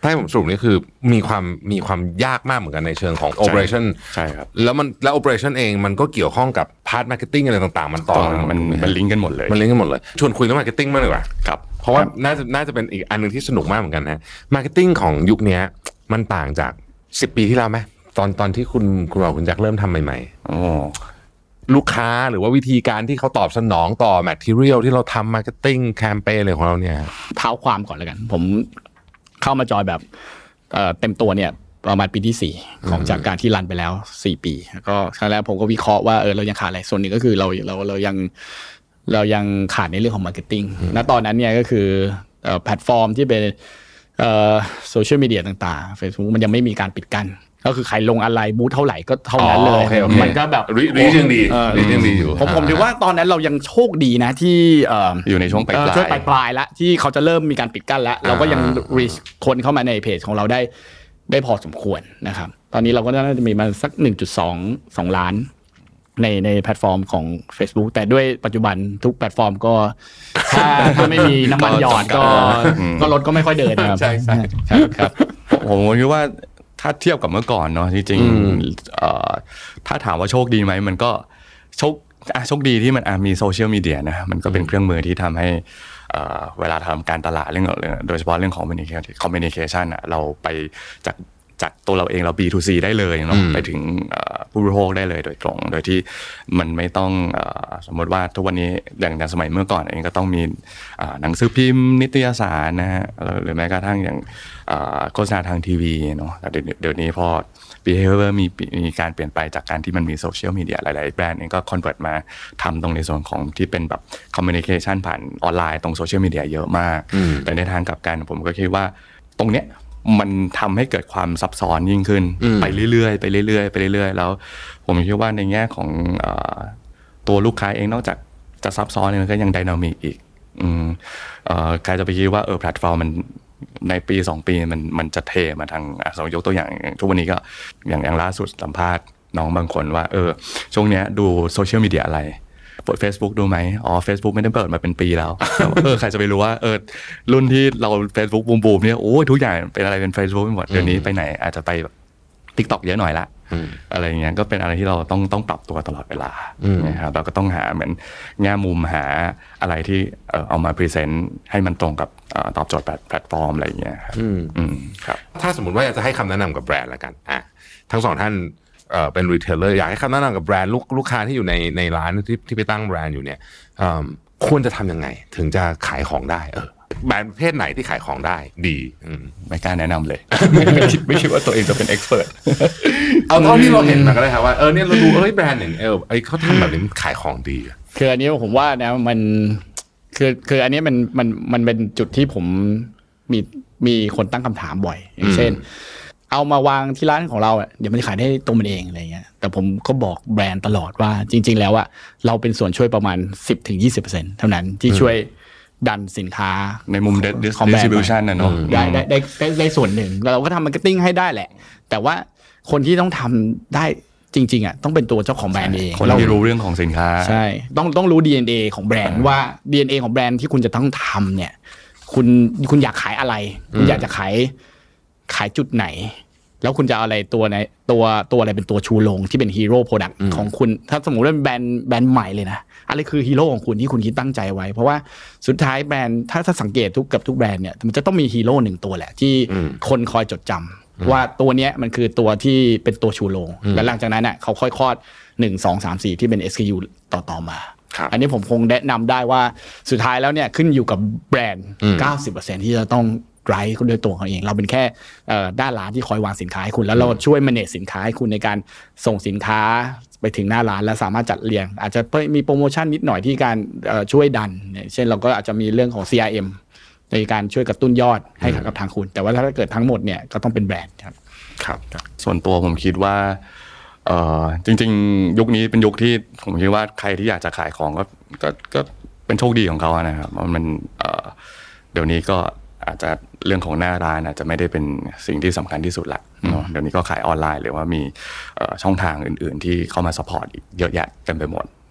ถ้าให้ผมสรุปนี่คือมีความมีความยากมากเหมือนกันในเชิงของ operation ใช่ครับแล้วมันแล้ว operation เองมันก็เกี่ยวข้องกับ part marketing อะไรต่างๆมันต่อมันมันลิงก์กันหมดเลยมันลิงก์กันหมดเลยชวนคุยเรื่อง marketing มากเลยว่ะครับเพราะว่าน่าจะน่าจะเป็นอีกอันนึงที่สนุกมากเหมือนกันนะ marketing ของยุคนี้มันต่างจากสิบปีที่แล้วไหมตอนตอนที่คุณคุณบอกคุณแจ็คเริ่มทำใหม่ๆอ๋อลูกค้าหรือว่าวิธีการที่เขาตอบสนองต่อ material ที่เราทำ marketing campaign อะไรของเราเนี่ยเท้าความก่อนแล้วกันผมเข้ามาจอยแบบเอ่อเต็มตัวเนี่ยประมาณปีที่สี่ของจากการที่รันไปแล้วสี่ปีแล้วก็ครั้งแรกผมก็วิเคราะห์ว่าเออเรายังขาดอะไรส่วนหนึ่งก็คือเราเราเรายังเรายังขาดในเรื่องของ marketing ณตอนนั้นเนี่ยก็คือเอ่อแพลตฟอร์มที่เป็นเอ่อโซเชียลมีเดียต่างๆ Facebook มันยังไม่มีการปิดกั้นก็คือใครลงอะไรบูธเท่าไหร่ก็เท่านั้นเลยมันก็แบบรียังดีรียังดีอยู่ผมผมถือว่าตอนนั้นเรายังโชคดีนะที่อยู่ในช่วงปลายช่วงปลายๆแล้วที่เขาจะเริ่มมีการปิดกั้นแล้วเราก็ยังรีชคนเข้ามาในเพจของเราได้ได้พอสมควรนะครับตอนนี้เราก็น่าจะมีมาสัก หนึ่งจุดสอง สองล้านในในแพลตฟอร์มของ Facebook แต่ด้วยปัจจุบันทุกแพลตฟอร์มก็ถ้าถ้าไม่มีน้ำมันหยอดก็ก็รถก็ไม่ค่อยเดินนะครับใช่ใช่ครับผมคิดว่าถ้าเทียบกับเมื่อก่อนเนาะจริงๆถ้าถามว่าโชคดีไหมมันก็โชคโชคดีที่มันมีโซเชียลมีเดียนะมันก็เป็นเครื่องมือที่ทำให้เวลาทำการตลาดเรื่องโดยเฉพาะเรื่องของ communication อ่ะเราไปจากจากตัวเราเองเรา บี ทู ซี ได้เลยเนาะไปถึงผู้บริโภคได้เลยโดยตรงโดยที่มันไม่ต้องสมมติว่าทุกวันนี้อย่างสมัยเมื่อก่อนเองก็ต้องมีหนังสือพิมพ์นิตยสารนะฮะหรือแม้กระทั่งอย่างโฆษณาทางทีวีเนาะแต่เดี๋ยวนี้พอ behavior มีมีการเปลี่ยนไปจากการที่มันมีโซเชียลมีเดียหลายๆแบรนด์เองก็ convert มาทำตรงในส่วนของที่เป็นแบบ communication ผ่านออนไลน์ตรงโซเชียลมีเดียเยอะมากแต่ในทางกลับกันผมก็คิดว่าตรงเนี้ยมันทำให้เกิดความซับซ้อนยิ่งขึ้นไปเรื่อยๆไปเรื่อยๆไปเรื่อยๆแล้วผมคิดว่าในแง่ของตัวลูกค้าเองนอกจากจะซับซ้อนมันก็ยังไดนามิกอีกใครจะไปคิดว่าเออแพลตฟอร์มมันในปีสองปีมันมันจะเทมาทางสมมติยกตัวอย่างทุกวันนี้ก็อย่างอย่างล่าสุดสัมภาษณ์น้องบางคนว่าเออช่วงเนี้ยดูโซเชียลมีเดียอะไรเปิด Facebook ดูไหมอ๋อ Facebook ไม่ได้เปิดมาเป็นปีแล้วเออใครจะไปรู้ว่าเออรุ่นที่เรา Facebook บูมๆเนี่ยโอ้ยทุกอย่างเป็นอะไรเป็น Facebook ไปหมดเดี๋ยวนี้ไปไหนอาจจะไปแบบ TikTok เยอะหน่อยละอะไรอย่างเงี้ยก็เป็นอะไรที่เราต้องต้องปรับตัวตลอดเวลานะครับเราก็ต้องหาเหมือนแง่มุมหาอะไรที่เออเอามาพรีเซนต์ให้มันตรงกับตอบโจทย์แพลตฟอร์มอะไรอย่างเงี้ยครับถ้าสมมติว่าอยากจะให้คำแนะนำกับแบรนด์ละกันอ่ะทั้งสองท่านเอ่อเป็นรีเทลเลอร์อยากให้คำแนะนำกับแบรนด์ลูกลูกค้าที่อยู่ในในร้านที่ที่ไปตั้งแบรนด์อยู่เนี่ยควรจะทำยังไงถึงจะขายของได้เออแบรนด์ประเภทไหนที่ขายของได้ดีไม่กล้าแนะนำเลย ไม่คิดไม่คิดว่าตัวเองจะเป็นเอ็กซ์เพรสเอาเท่าที่เราเห็นมาก็ได้ครับว่าเออเนี่ยเราดูเอ้ยแบรนด์หนึ่งเออไอเขาทำแบบนี้ขายของดีคืออันนี้ผมว่านะมันคือคืออันนี้มันมันมันเป็นจุดที่ผมมีมีคนตั้งคำถามบ่อยอย่างเช่นเอามาวางที่ร้านของเราอ่ะเดี๋ยวมันจะขายได้ตัวมันเองอะไรเงี้ยแต่ผมก็บอกแบรนด์ตลอดว่าจริงๆแล้วอ่ะเราเป็นส่วนช่วยประมาณ สิบถึงยี่สิบเปอร์เซ็นต์ เท่านั้นที่ช่วยดันสินค้าในมุม distribution นะเนาะได้ได้ได้ได้ได้ส่วนหนึ่งเราก็ทำมาร์เก็ตติ้งให้ได้แหละแต่ว่าคนที่ต้องทำได้จริงๆอ่ะต้องเป็นตัวเจ้าของแบรนด์เองคนที่รู้เรื่องของสินค้าใช่ต้องต้องรู้ ดี เอ็น เอ ของแบรนด์ว่า ดี เอ็น เอ ของแบรนด์ที่คุณจะต้องทำเนี่ยคุณคุณอยากขายอะไรคุณอยากจะขายขายจุดไหนแล้วคุณจะเอาอะไรตัวไหนตัวตัวอะไรเป็นตัวชูโรงที่เป็นฮีโร่โปรดักต์ของคุณถ้าสมมุติว่าแบรนด์แบรนด์ใหม่เลยนะอะไรคือฮีโร่ของคุณที่คุณคิดตั้งใจไว้เพราะว่าสุดท้ายแบรนด์ถ้าถ้าสังเกตทุกกับทุกแบรนด์เนี่ยมันจะต้องมีฮีโร่หนึ่งตัวแหละที่คนคอยจดจำว่าตัวเนี้ยมันคือตัวที่เป็นตัวชูโรงและหลังจากนั้นน่ะเขาค่อยคลอดหนึ่ง สอง สาม สี่ที่เป็น เอส เค ยู ต่อๆมาอันนี้ผมคงแนะนำได้ว่าสุดท้ายแล้วเนี่ยขึ้นอยู่กับแบรนด์ เก้าสิบเปอร์เซ็นต์ ที่จะต้องไร้คุณด้วยตัวเขาเองเราเป็นแค่ด้านร้านที่คอยวางสินค้าให้คุณแล้วเราช่วย manage สินค้าให้คุณในการส่งสินค้าไปถึงหน้าร้านและสามารถจัดเรียงอาจจะมีโปรโมชั่นนิดหน่อยที่การช่วยดันเช่นเราก็อาจจะมีเรื่องของ ซี อาร์ เอ็ม ในการช่วยกระตุ้นยอดให้กับทางคุณแต่ว่าถ้าเกิดทั้งหมดเนี่ยก็ต้องเป็นแบรนด์ครับครับส่วนตัวผมคิดว่าจริงๆยุคนี้เป็นยุคที่ผมคิดว่าใครที่อยากจะขายของก็ก็ก็เป็นโชคดีของเขานะครับมันเดี๋ยวนี้ก็อาจจะเรื่องของหน้าร้านอาจจะไม่ได้เป็นสิ่งที่สำคัญที่สุดละเนาะเดี๋ยวนี้ก็ขายออนไลน์หรือว่ามีช่องทางอื่นๆที่เข้ามาซัพพอร์ตอีกเยอะแยะเต็มไปหมด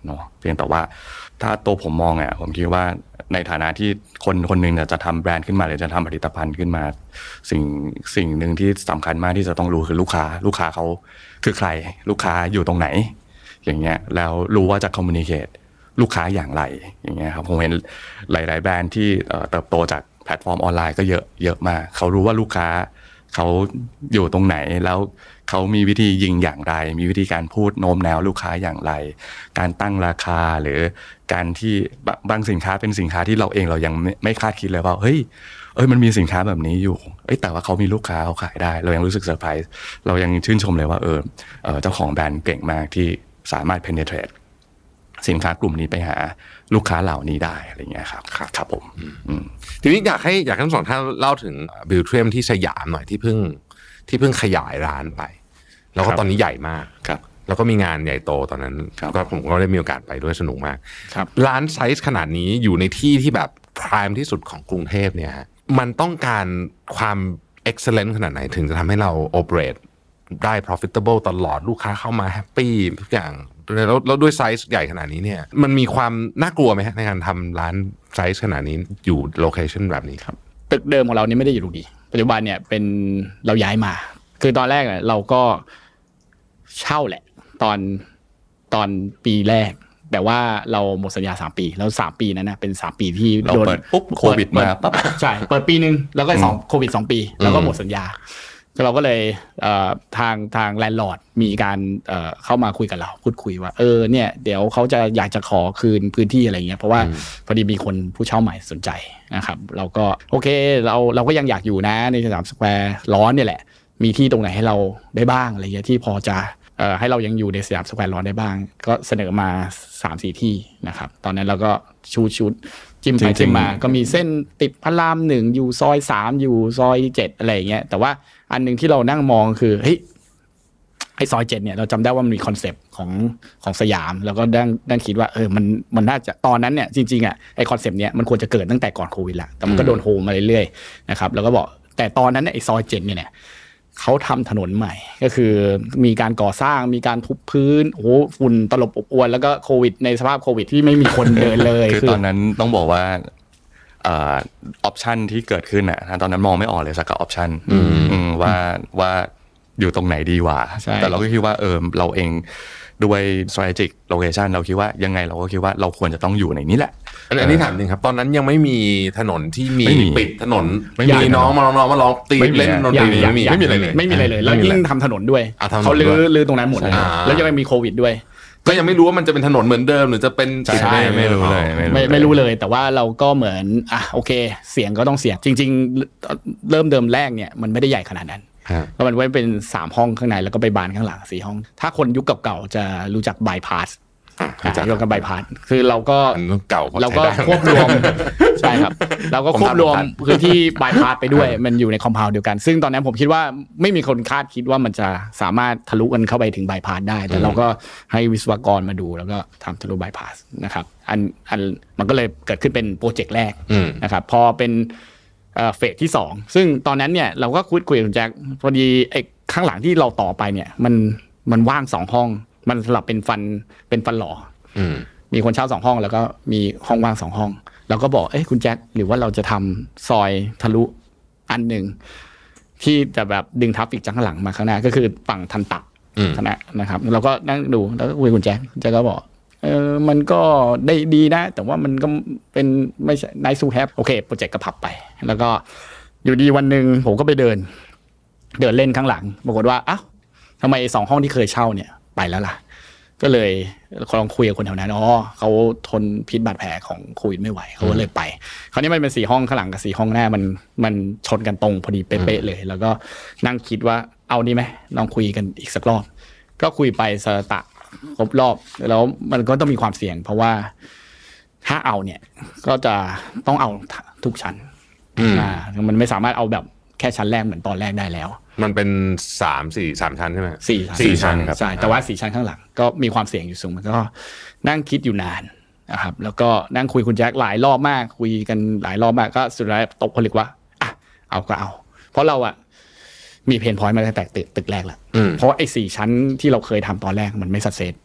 เนาะเพียงแต่ว่าถ้าตัวผมมองอ่ะผมคิดว่าในฐานะที่คนคนนึงเนี่ยจะทำแบรนด์ขึ้นมาหรือจะทำผลิตภัณฑ์ขึ้นมาสิ่งสิ่งหนึ่งที่สำคัญมากที่จะต้องรู้คือลูกค้าลูกค้าเขาคือใครลูกค้าอยู่ตรงไหนอย่างเงี้ยแล้วรู้ว่าจะคอมมูนิเคตลูกค้าอย่างไรอย่างเงี้ยครับผมเห็นหลายๆแบรนด์ที่เติบโตจากแพลตฟอร์มออนไลน์ก็เยอะเยอะมากเขารู้ว่าลูกค้าเขาอยู่ตรงไหนแล้วเขามีวิธียิงอย่างไรมีวิธีการพูดโน้มน้าวลูกค้าอย่างไรการตั้งราคาหรือการที่บางสินค้าเป็นสินค้าที่เราเองเรายังไม่ไม่คาดคิดเลยว่าเฮ้ยเอ้ยมันมีสินค้าแบบนี้อยู่เอ้ยแต่ว่าเขามีลูกค้าเขาขายได้เรายังรู้สึกเซอร์ไพรส์เรายังชื่นชมเลยว่าเออเอ่อเจ้าของแบรนด์เก่งมากที่สามารถ penetrate สินค้ากลุ่มนี้ไปหาลูกค้าเหล่านี้ได้อะไรเงี้ยครับครับครับผมทีนี้อยากให้อยากให้ทั้งสองท่านเล่าถึงบิวเทียมที่สยามหน่อยที่เพิ่งที่เพิ่งขยายร้านไปแล้วก็ตอนนี้ใหญ่มากครับแล้วก็มีงานใหญ่โตตอนนั้นก็ผมก็ได้มีโอกาสไปด้วยสนุกมากครับร้านไซส์ขนาดนี้อยู่ในที่ที่แบบพรายที่สุดของกรุงเทพเนี่ยมันต้องการความ excellent ขนาดไหนถึงจะทำให้เรา operate ได้ profitable ตลอดลูกค้าเข้ามาแฮปปี้ทุกอย่างแล้วแล้วด้วยไซส์ใหญ่ขนาดนี้เนี่ยมันมีความน่ากลัวไหมฮะในการทำร้านไซส์ขนาดนี้อยู่โลเคชั่นแบบนี้ครับตึกเดิมของเรานี่ไม่ได้อยู่ตรงนี้ปัจจุบันเนี่ยเป็นเราย้ายมาคือตอนแรกเราก็เช่าแหละตอนตอนปีแรกแต่ว่าเราหมดสัญญาสามปีแล้วสามปีนั้นนะเป็นสามปีที่เราเปิดปุ๊บโควิดมาปั๊บใช่เปิดปีนึงแล้วก็สองโควิดสองปีแล้วก็หมดสัญญาเราก็เลยเอ่อทางทางแลนด์ลอร์ดมีการเอ่อเข้ามาคุยกับเราพูดคุยว่าเออเนี่ยเดี๋ยวเขาจะอยากจะขอคืนพื้นที่อะไรเงี้ยเพราะว่าพอดีมีคนผู้เช่าใหม่สนใจนะครับเราก็โอเคเราเราก็ยังอยากอยู่นะในสยามสแควร์ร้อนเนี่ยแหละมีที่ตรงไหนให้เราได้บ้างอะไรเงี้ยที่พอจะเอ่อให้เรายังอยู่ในสยามสแควร์ร้อนได้บ้างก็เสนอมา สามสี่ ที่นะครับตอนนั้นเราก็ชูชุดจิ้มไปจิ้มมาก็มีเส้นติดพระรามหนึ่งอยู่ซอยสามอยู่ซอยเจ็ดอะไรอย่างเงี้ยแต่ว่าอันนึงที่เรานั่งมองคือเฮ้ยไอ้ซอยเจ็ดเนี่ยเราจำได้ว่ามันมีคอนเซปต์ของของสยามแล้วก็ดั้งดั้งคิดว่าเออมันมันน่าจะตอนนั้นเนี่ยจริงๆอ่ะไอ้คอนเซปต์เนี้ยมันควรจะเกิดตั้งแต่ก่อนโควิดละแต่มันก็โดนโฮมมาเรื่อยๆนะครับแล้วก็บอกแต่ตอนนั้นไอ้ซอยเจ็ดเนี่ยเขาทำถนนใหม่ก็คือมีการก่อสร้างมีการทุบพื้นโอ้ฝุ่นตลบอบอวนแล้วก็โควิดในสภาพโควิดที่ไม่มีคนเดินเลยคือตอนนั้นต้องบอกว่าออปชันที่เกิดขึ้นอ่ะตอนนั้นมองไม่ออกเลยสักกับออปชันว่าว่าอยู่ตรงไหนดีกว่าแต่เราก็คิดว่าเออเราเองด้วย strategic location เราคิดว่ายังไงเราก็คิดว่าเราควรจะต้องอยู่ในนี้แหละอันนี้ถามจริงครับตอนนั้นยังไม่มีถนนที่มีปิดถนนไม่มีน้องมาน้องมาร้องตีเล่นดนตรีไม่มีไม่มีอะไรเลยไม่มีอะไรเลยแล้วยิ่งทำถนนด้วยเขาลื้อลื้อตรงนั้นหมดเลยแล้วยังไม่มีโควิดด้วยก็ยังไม่รู้ว่ามันจะเป็นถนนเหมือนเดิมหรือจะเป็นใช่ไม่รู้เลยไม่ไม่รู้เลยแต่ว่าเราก็เหมือนอ่ะโอเคเสียงก็ต้องเสียงจริงๆเริ่มเดิมแรกเนี่ยมันไม่ได้ใหญ่ขนาดนั้นก็มันไว้เป็นสามห้องข้างในแล้วก็ไปบานข้างหลังสี่ห้องถ้าคนยุคเก่าๆจะรู้จักบายพาสเรื่องกันบายพาสคือเราก็เก่าเราก็ควบรวมใช่ครับเราก็ควบรวมพื้นที่บายพาสไปด้วยมันอยู่ในคอมเพลด์เดียวกันซึ่งตอนนั้นผมคิดว่าไม่มีคนคาดคิดว่ามันจะสามารถทะลุกันเข้าไปถึงบายพาสได้แต่เราก็ให้วิศวกรมาดูแล้วก็ทำทะลุบายพาสนะครับอันอันมันก็เลยเกิดขึ้นเป็นโปรเจกต์แรกนะครับพอเป็นเฟสที่สองซึ่งตอนนั้นเนี่ยเราก็คุยคุยกับคุณแจ็คพอดีไอ้ข้างหลังที่เราต่อไปเนี่ยมันมันว่างสองห้องมันสลับเป็นฟันเป็นฟันหล่อมีคนเช่าสองห้องแล้วก็มีห้องว่างสองห้องเราก็บอกเอ้ยคุณแจ็คหรือว่าเราจะทำซอยทะลุอันหนึ่งที่จะแบบดึงทราฟฟิกจากข้างหลังมาข้างหน้าก็คือฝั่งทันตักคณะนะครับเราก็นั่งดูแล้วก็คุยกับคุณแจ็คแจ็คก็บอกเออมันก็ได้ดีนะแต่ว่ามันก็เป็นไม่ใช่ nice to have โอเคโปรเจกต์ก็พับไปแล้วก็อยู่ดีวันนึงผมก็ไปเดินเดินเล่นข้างหลังปรากฏว่าอ้าวทำไมสองห้องที่เคยเช่าเนี่ยไปแล้วล่ะก็เลยลองคุยกับคนแถวนั้นอ๋อเขาทนพิษบาดแผลของโควิดไม่ไหวเขาก็เลยไปคราวนี้มันเป็นสี่ห้องข้างหลังกับสี่ห้องหน้ามันมันชนกันตรงพอดีเป๊ะๆเลยแล้วก็นั่งคิดว่าเอานี่ไหมลองคุยกันอีกสักรอบก็คุยไปสตะครบรอบแล้วมันก็ต้องมีความเสี่ยงเพราะว่าถ้าเอาเนี่ยก็จะต้องเอาทุกชั้นอ่ามันไม่สามารถเอาแบบแค่ชั้นแรกเหมือนตอนแรกได้แล้วมันเป็นสาม สี่ สามชั้นใช่มั้ยสี่สี่ชั้นครับใช่แต่ว่าสี่ชั้นข้างหลังก็มีความเสี่ยงอยู่สูงมันก็นั่งคิดอยู่นานนะครับแล้วก็นั่งคุยคุณแจ็คหลายรอบมากคุยกันหลายรอบมากก็สุดท้ายตกผลึกว่าอ่ะเอาก็เอาเพราะเราอ่ะมีเพนพอยต์มาตั้งแต่ตึกแรกแล้วเพราะไอ้สี่ชั้นที่เราเคยทำตอนแรกมันไม่สักเซส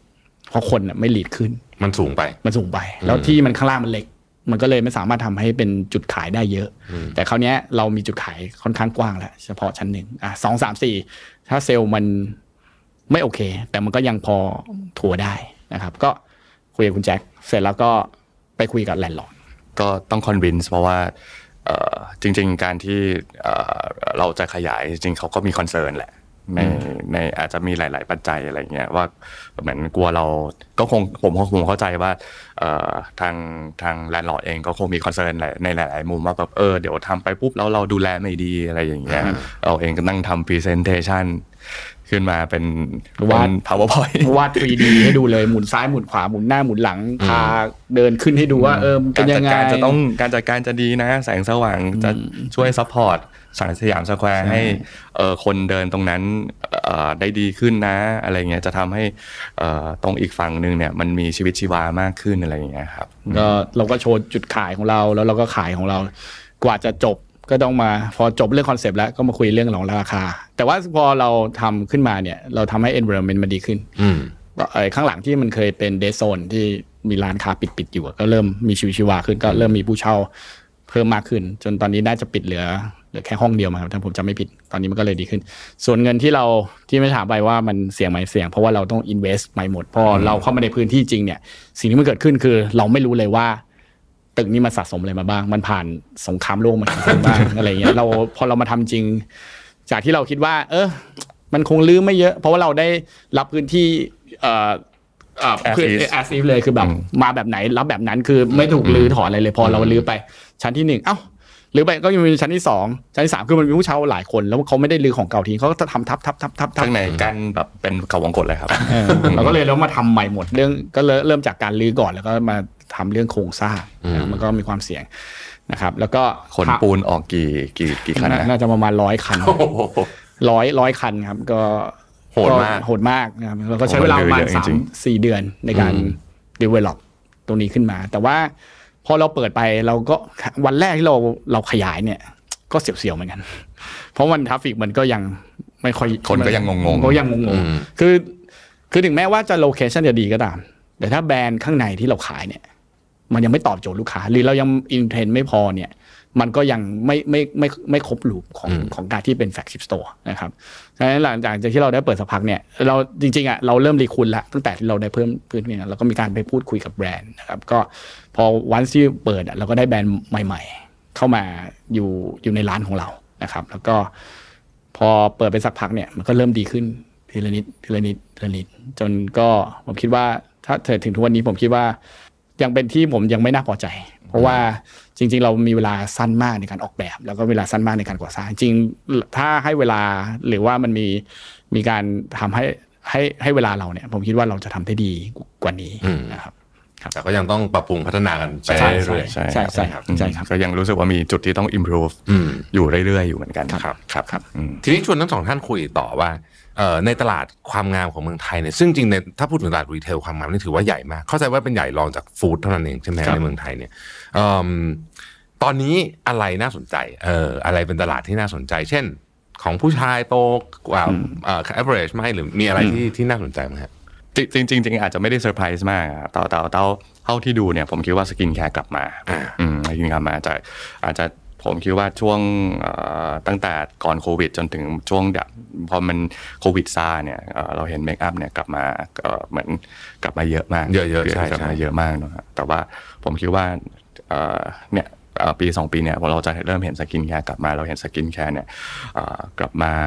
เพราะคนน่ะไม่ลีดขึ้นมันสูงไปมันสูงไปแล้วที่มันข้างล่างมันเล็กมันก็เลยไม่สามารถทำให้เป็นจุดขายได้เยอะแต่คราวนี้เรามีจุดขายค่อนข้างกว้างแล้วเฉพาะชั้นหนึ่งอ่ะสองสามสี่ถ้าเซลล์มันไม่โอเคแต่มันก็ยังพอถัวได้นะครับก็คุยกับคุณแจ็คเสร็จแล้วก็ไปคุยกับแลนด์ลอร์ดก็ต้องคอนวินส์เพราะว่าจริงๆการที่เราจะขยายจริงๆเขาก็มีคอนเซิร์นแหละในในอาจจะมีหลายๆปัจจัยอะไรเงี้ยว่าเหมือนกลัวเราก็คงผมก็คงเข้าใจว่าทางทางแลนด์ลอร์ดเองก็คงมีคอนเซิร์นในหลายๆมุมว่าแบบเออเดี๋ยวทำไปปุ๊บแล้วเราดูแลไม่ดีอะไรอย่างเงี้ยเราเองก็นั่งทำพรีเซนเทชันขึ้นมาเป็นวาด PowerPoint วาด ทรี ดี ให้ดูเลยหมุนซ้ายหมุนขวาหมุนหน้าหมุนหลังพาเดินขึ้นให้ดูว่าเออเป็นยังไงการจัดการจะต้องการจัดการจะดีนะแสงสว่างจะช่วยซัพพอร์ตสยามสแควร์ให้เอ่อคนเดินตรงนั้นเอ่อได้ดีขึ้นนะอะไรเงี้ยจะทำให้เอ่อตรงอีกฝั่งนึงเนี่ยมันมีชีวิตชีวามากขึ้นอะไรอย่างเงี้ยครับก็เราก็โชว์จุดขายของเราแล้วเราก็ขายของเรากว่าจะจบก็ต้องมาพอจบเรื่องคอนเซปต์แล้วก็มาคุยเรื่องของราคาแต่ว่าพอเราทำขึ้นมาเนี่ยเราทำให้ environment มันดีขึ้นไอ้ข้างหลังที่มันเคยเป็น dead zone ที่มีร้านค้าปิดๆอยู่ก็เริ่มมีชีวิตชีวาขึ้นก็เริ่มมีผู้เช่าเพิ่มมากขึ้นจนตอนนี้น่าจะปิดเหลือเหลือแค่ห้องเดียวมาครับถ้าผมจำไม่ผิดตอนนี้มันก็เลยดีขึ้นส่วนเงินที่เราที่ไม่ถามไปว่ามันเสี่ยงไหมเสี่ยงเพราะว่าเราต้อง invest ใหม่หมดพอเราเข้ามาในพื้นที่จริงเนี่ยสิ่งที่มันเกิดขึ้นคือเราไม่รู้เลยว่าตึกนี้มันสะสมอะไรมาบ้างมันผ่านสงครามโลกมาบ้างอะไรเงี้ยเราพอเรามาทำจริงจากที่เราคิดว่าเออมันคงลื้อไม่เยอะเพราะว่าเราได้รับพื้นที่เอ่อเอ่อคือแอสซีฟเลยคือแบบมาแบบไหนรับแบบนั้นคือไม่ถูกลื้อถอนอะไรเลยพอเราลื้อไปชั้นที่หนึ่งเอ้าหรือไปก็ยังมีชั้นที่สองชั้นที่สามคือมันมีผู้เช่าหลายคนแล้วเขาไม่ได้รื้อของเก่าทิ้งเขาก็ทำทับทับทับทับข้างในกันแบบเป็นเขาวงกตเลยครับเราก็เลยแล้วมาทำใหม่หมดเรื่องก็เริ่มจากการรื้อก่อนแล้วก็มาทำเรื่องโครงสร้างมันก็มีความเสี่ยงนะครับแล้วก็ขนปูนออกกี่กี่กี่คันน่าจะประมาณร้อยคันร้อยร้อยคันครับก็โหดมากโหดมากนะครับเราก็ใช้เวลาประมาณสามสี่เดือนในการ develop ตรงนี้ขึ้นมาแต่ว่าพอเราเปิดไปเราก็วันแรกที่เราเราขยายเนี่ยก็เสียวๆเหมือนกันเพราะวันทราฟฟิกมันก็ยังไม่ค่อยคนก็ยังงงๆก็ยังงงๆคือคือถึงแม้ว่าจะโลเคชั่นจะดีก็ตามแต่ถ้าแบรนด์ข้างในที่เราขายเนี่ยมันยังไม่ตอบโจทย์ลูกค้าหรือเรายังอินเทรนด์ไม่พอเนี่ยมันก็ยังไม่ไม่ไม่ไม่ครบลูปของของการที่เป็นแฟลกชิพสโตร์นะครับฉะนั้นหลังจากที่เราได้เปิดสักพักเนี่ยเราจริงๆอ่ะเราเริ่มรีคูลละตั้งแต่ที่เราได้เพิ่มพื้นที่เราก็มีการไปพูดคุยกับแบรนด์นะครับก็พอวันที่เปิดอ่ะเราก็ได้แบรนด์ใหม่ๆเข้ามาอยู่อยู่ในร้านของเรานะครับแล้วก็พอเปิดไปสักพักเนี่ยมันก็เริ่มดีขึ้นทีละนิดทีละนิดทีละนิดจนก็ผมคิดว่าถ้าถึงทุกวันนี้ผมคิดว่ายังเป็นที่ผมยังไม่น่าพอใจเพราะว่าจริงๆเรามีเวลาสั้นมากในการออกแบบแล้วก็เวลาสั้นมากในการก่อสร้างจริงถ้าให้เวลาหรือว่ามันมีมีการทำให้ให้ให้เวลาเราเนี่ยผมคิดว่าเราจะทำได้ดีกว่านี้นะครับแต่ก็ยังต้องปรับปรุงพัฒนากันไปเรื่อยๆใช่ใช่ใช่ครับใช่ครับก็ยังรู้สึกว่ามีจุดที่ต้อง improve อยู่เรื่อยๆอยู่เหมือนกันครับครับครับทีนี้ชวนทั้งสองท่านคุยต่อว่าในตลาดความงามของเมืองไทยเนี่ยซึ่งจริงในถ้าพูดถึงตลาดรีเทลความงามนี่ถือว่าใหญ่มากเข้าใจว่าเป็นใหญ่รองจากฟู้ดเท่านั้นเองใช่ไหมในเมืองไทยเนี่ยตอนนี้อะไรน่าสนใจเอออะไรเป็นตลาดที่น่าสนใจเช่นของผู้ชายโตกว่าเอ่อ average ไหมหรือมีอะไรที่ที่น่าสนใจไหมครับจริงจริงจริงอาจจะไม่ได้เซอร์ไพรส์มากต่อต่อเท่าเท่าที่ดูเนี่ยผมคิดว่าสกินแคร์กลับมาอืมสกินแคร์มาจะอาจจะผมคิดว่าช่วงตั้งแต่ก่อนโควิดจนถึงช่วงแบบพอมันโควิดซาเนี่ยเราเห็นเมคอัพเนี่ยกลับมาเหมือนกลับมาเยอะมากเยอะๆใช่กลับมาเยอะมากนะแต่ว่าผมคิดว่าเนี่ยปีสองปีเนี่ยเราจะเริ่มเห็นสกินแคร์กลับมาเราเห็นสกินแคร์เนี่ยกลับมา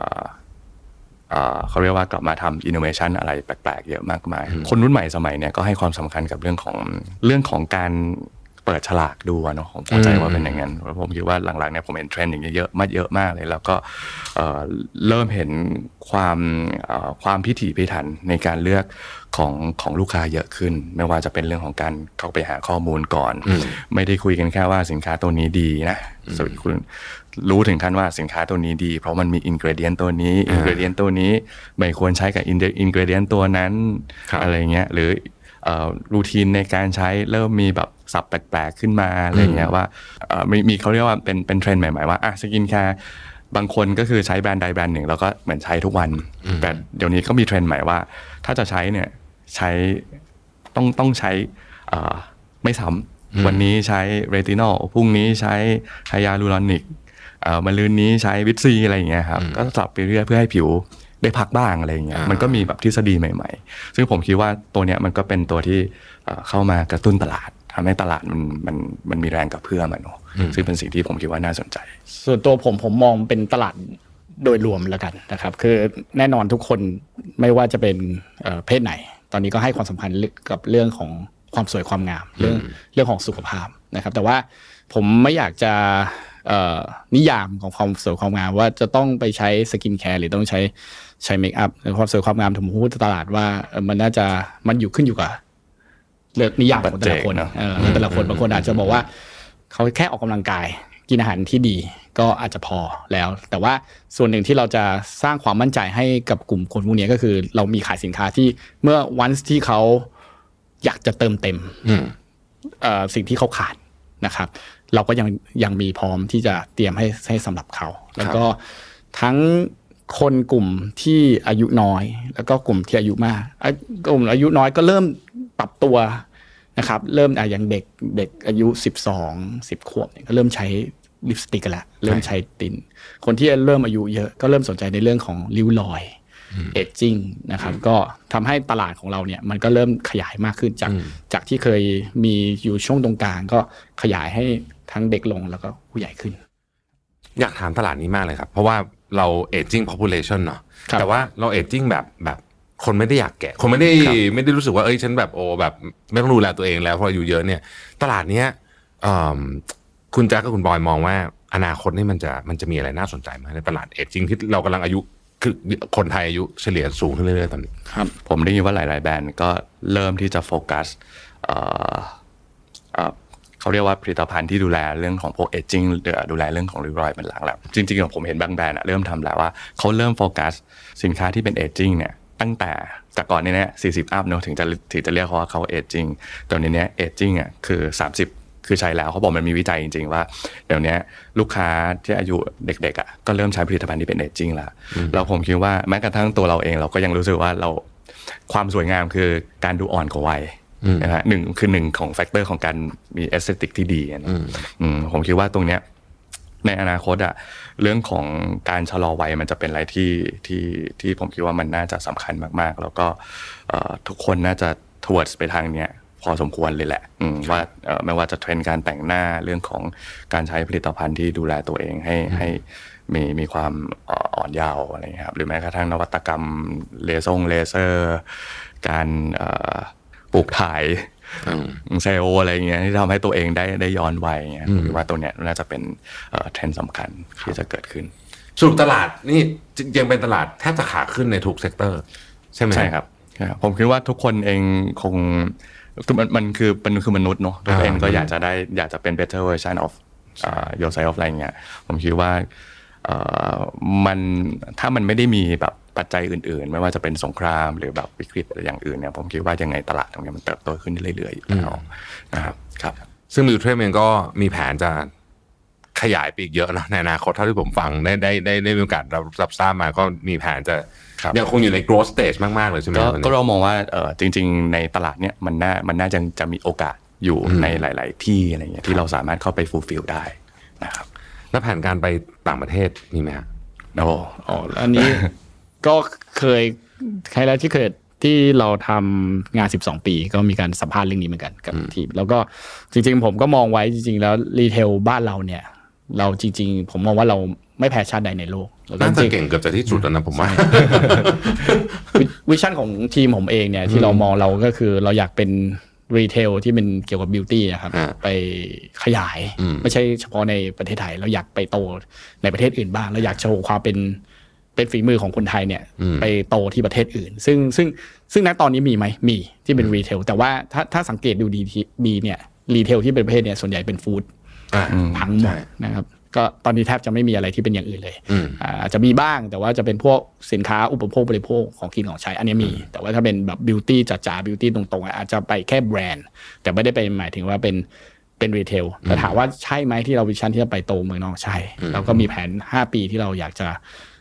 เขาเรียกว่ากลับมาทำอินโนเวชันอะไรแปลกๆเยอะมากมายคนรุ่นใหม่สมัยเนี่ยก็ให้ความสำคัญกับเรื่องของเรื่องของการเปิดฉลากดูเนาะผมเข้าใจว่าเป็นอย่างนั้นผมคิดว่าหลังๆเนี่ยผมเห็นเทรนด์อย่างเยอะมากเยอะมากเลยแล้วก็เริ่มเห็นความความพิถีพิถันในการเลือกของของลูกค้าเยอะขึ้นไม่ว่าจะเป็นเรื่องของการเข้าไปหาข้อมูลก่อนไม่ได้คุยกันแค่ว่าสินค้าตัวนี้ดีนะส่วนคุณรู้ถึงขั้นว่าสินค้าตัวนี้ดีเพราะมันมีอินกรีเดียนตัวนี้อินกรีเดียนตัวนี้ไม่ควรใช้กับอินกรีเดียนตัวนั้นอะไรเงี้ยหรือรูทีนในการใช้เริ่มมีแบบสับแปลกๆขึ้นมาอะไรเงี้ยว่ามีมีเขาเรียกว่าเป็นเป็นเทรนด์ใหม่ๆว่าอ่ะสกินแคร์บางคนก็คือใช้แบรนด์ใดแบรนด์หนึ่งแล้วก็เหมือนใช้ทุกวันแต่เดี๋ยวนี้ก็มีเทรนด์ใหม่ว่าถ้าจะใช้เนี่ยใช้ต้องต้องใช้ไม่ซ้ำวันนี้ใช้เรตินอลพรุ่งนี้ใช้ไฮยาลูรอนิกมะรืนนี้ใช้วิตซีอะไรอย่างเงี้ยครับก็สลับไปเรื่อยเพื่อให้ผิวได้พักบ้างอะไรอย่างเงี้ยมันก็มีแบบทฤษฎีใหม่ๆซึ่งผมคิดว่าตัวเนี้ยมันก็เป็นตัวที่เข้ามากระตุ้นตลาดทำให้ตลาดมันมันมันมีแรงกระเพื่อมมันเนาะซึ่งเป็นสิ่งที่ผมคิดว่าน่าสนใจส่วนตัวผมผมมองเป็นตลาดโดยรวมแล้วกันนะครับคือแน่นอนทุกคนไม่ว่าจะเป็นเพศไหนตอนนี้ก็ให้ความสำคัญกับเรื่องของความสวยความงามเรื่องเรื่องของสุขภาพนะครับแต่ว่าผมไม่อยากจะนิยามของความสวยความงามว่าจะต้องไปใช้สกินแคร์หรือต้องใช้ใช้เมคอัพความสวยความงามผมพูดตลาดว่ามันน่าจะมันอยู่ขึ้นอยู่กับเรื่องนิยามของแต่ละคนเออแต่ละคนบางคนอาจจะบอกว่าเขาแค่ออกกำลังกายกินอาหารที่ดีก็อาจจะพอแล้วแต่ว่าส่วนหนึ่งที่เราจะสร้างความมั่นใจให้กับกลุ่มคนพวกนี้ก็คือเรามีขายสินค้าที่เมื่อวันที่เขาอยากจะเติมเต็มสิ่งที่เขาขาดนะครับเราก็ยังยังมีพร้อมที่จะเตรียมให้ให้สำหรับเขาแล้วก็ทั้งคนกลุ่มที่อายุน้อยแล้วก็กลุ่มที่อายุมากกลุ่มอายุน้อยก็เริ่มปรับตัวนะครับเริ่มอ่ะอย่างเด็กเด็กอายุสิบสอง สิบขวบเนี่ยก็เริ่มใช้ลิปสติกกันแล้วเริ่มใช้ตินคนที่เริ่มอายุเยอะก็เริ่มสนใจในเรื่องของริ้วรอยเอจจิ้งนะครับก็ทำให้ตลาดของเราเนี่ยมันก็เริ่มขยายมากขึ้นจากจากที่เคยมีอยู่ช่วงตรงกลางก็ขยายให้ทั้งเด็กลงแล้วก็ผู้ใหญ่ขึ้นอยากถามตลาดนี้มากเลยครับเพราะว่าเรา aging population เนาะแต่ว่าเรา aging แบบแบบคนไม่ได้อยากแก่คนไม่ได้ไม่ได้รู้สึกว่าเอ้ยฉันแบบโอ้แบบไม่ต้องดูแลตัวเองแล้วเพราะอายุเยอะเนี่ยตลาดเนี้ยคุณแจ๊คกับคุณบอยมองว่าอนาคตนี่มันจะมันจะมีอะไรน่าสนใจไหมในตลาด aging ที่เรากำลังอายุคือคนไทยอายุเฉลี่ยสูงขึ้นเรื่อยๆตอนนี้ครับผมได้ยินว่าหลายๆแบรนด์ก็เริ่มที่จะโฟกัสเขาเรียกว่าผลิตภัณฑ์ที่ดูแลเรื่องของพวกเอจจิ้งหรือดูแลเรื่องของริ้วรอยเป็นหลักแล้วจริงๆผมเห็นบางแบรนด์เริ่มทำแล้วว่าเขาเริ่มโฟกัสสินค้าที่เป็นเอจจิ้งเนี่ยตั้งแต่จากก่อนนี้เนี่ยสี่สิบอัพเนาะถึงจะถึงจะเรียกว่าเขาเอจจิ้งตอนนี้เนี่ยเอจจิ้งอ่ะคือสามสิบคือใช้แล้วเขาบอกมันมีวิจัยจริงๆว่าเดี๋ยวนี้ลูกค้าที่อายุเด็กๆอ่ะก็เริ่มใช้ผลิตภัณฑ์ที่เป็นเอจจิ้งแล้วแล้วผมคิดว่าแม้กระทั่งตัวเราเองเราก็ยังรู้สึกว่าเราความสวยงามคือการดูอ่อนกว่าวัยนะฮะหนึ่งคือหนึ่งของแฟกเตอร์ของการมีเอสเธติกที่ดีนะผมคิดว่าตรงเนี้ยในอนาคตอะเรื่องของการชะลอวัยมันจะเป็นอะไรที่ที่ที่ผมคิดว่ามันน่าจะสำคัญมากๆแล้วก็ทุกคนน่าจะ towards ไปทางเนี้ยพอสมควรเลยแหละว่าไม่ว่าจะเทรนด์การแต่งหน้าเรื่องของการใช้ผลิตภัณฑ์ที่ดูแลตัวเองให้ให้มีมีความอ่อนเยาว์อะไรเงี้ยครับหรือแม้กระทั่งนวัตกรรมเลเซอร์เลเซอร์การปลูกถ่ายเซลล์อะไรเงี้ยที่ทำให้ตัวเองได้ได้ย้อนวัยเงี้ยผมคิดว่าตัวเนี้ยน่าจะเป็นเทรนด์สำคัญที่จะเกิดขึ้นสรุปตลาดนี่ยังเป็นตลาดแทบจะขาขึ้นในทุกเซกเตอร์ใช่ไหมใช่ครับผมคิดว่าทุกคนเองคงมันมันคือมันคือมนุษย์เนาะตัวเองก็อยากจะได้อยากจะเป็น better version of yourself อะไรเงี้ยผมคิดว่ามันถ้ามันไม่ได้มีแบบปัจจัยอื่นๆไม่ว่าจะเป็นสงครามหรือแบบวิกฤตอะไรอย่างอื่นเนี่ยผมคิดว่ายังไงตลาดตรงนี้มันเติบโตขึ้นเรื่อยๆอยู่แล้วนะครับครับซึ่งบิวเทรมเองก็มีแผนจะขยายไปอีกเยอะนะในอนาคตเท่าที่ผมฟังได้ได้ได้ได้มีโอกาสรับทราบมาก็มีแผนจะยังคงอยู่ใน growth stage มากๆเลยใช่ไหมก็เรามองว่าจริงๆในตลาดเนี่ยมันน่ามันน่าจะจะมีโอกาสอยู่ในหลายๆที่อะไรเงี้ยที่เราสามารถเข้าไป fulfill ได้นะครับแล้วแผนการไปต่างประเทศมีไหมครับโอ้อ๋ออันนี้ก็เคยใครแล้วที่เคยที่เราทำงานสิบสองปีก็มีการสัมภาษณ์เรื่องนี้เหมือนกันกับทีมแล้วก็จริงๆผมก็มองไว้จริงๆแล้วรีเทลบ้านเราเนี่ยเราจริงๆผมมองว่าเราไม่แพ้ชาติใดในโลกน่าจะเก่งเกือบจะที่สุดแล้วนะผมว่าวิชั่นของทีมผมเองเนี่ยที่เรามองเราก็คือเราอยากเป็นรีเทลที่เป็นเกี่ยวกับบิวตี้นะครับไปขยายไม่ใช่เฉพาะในประเทศไทยเราอยากไปโตในประเทศอื่นบ้างเราอยากโชว์ความเป็นเป็นฝีมือของคนไทยเนี่ยไปโตที่ประเทศอื่นซึ่งซึ่งซึ่งณตอนนี้มีไหมมีที่เป็นรีเทลแต่ว่าถ้าถ้าสังเกตดูดีดีเนี่ยรีเทลที่เป็นประเภทเนี่ยส่วนใหญ่เป็นฟู้ดทั้งหมดนะครับก็ตอนนี้แทบจะไม่มีอะไรที่เป็นอย่างอื่นเลยอาจจะมีบ้างแต่ว่าจะเป็นพวกสินค้าอุปโภคบริโภคของกินของใช้อันนี้มีแต่ว่าถ้าเป็นแบบบิวตี้จ๋าๆบิวตี้ตรงๆอาจจะไปแค่แบรนด์แต่ไม่ได้ไปหมายถึงว่าเป็นเป็นรีเทลแต่ถามว่าใช่ไหมที่เราวิชั่นที่จะไปโตเมืองนอกใช่เราก็มีแผนห้าปีที่เราอยากจะ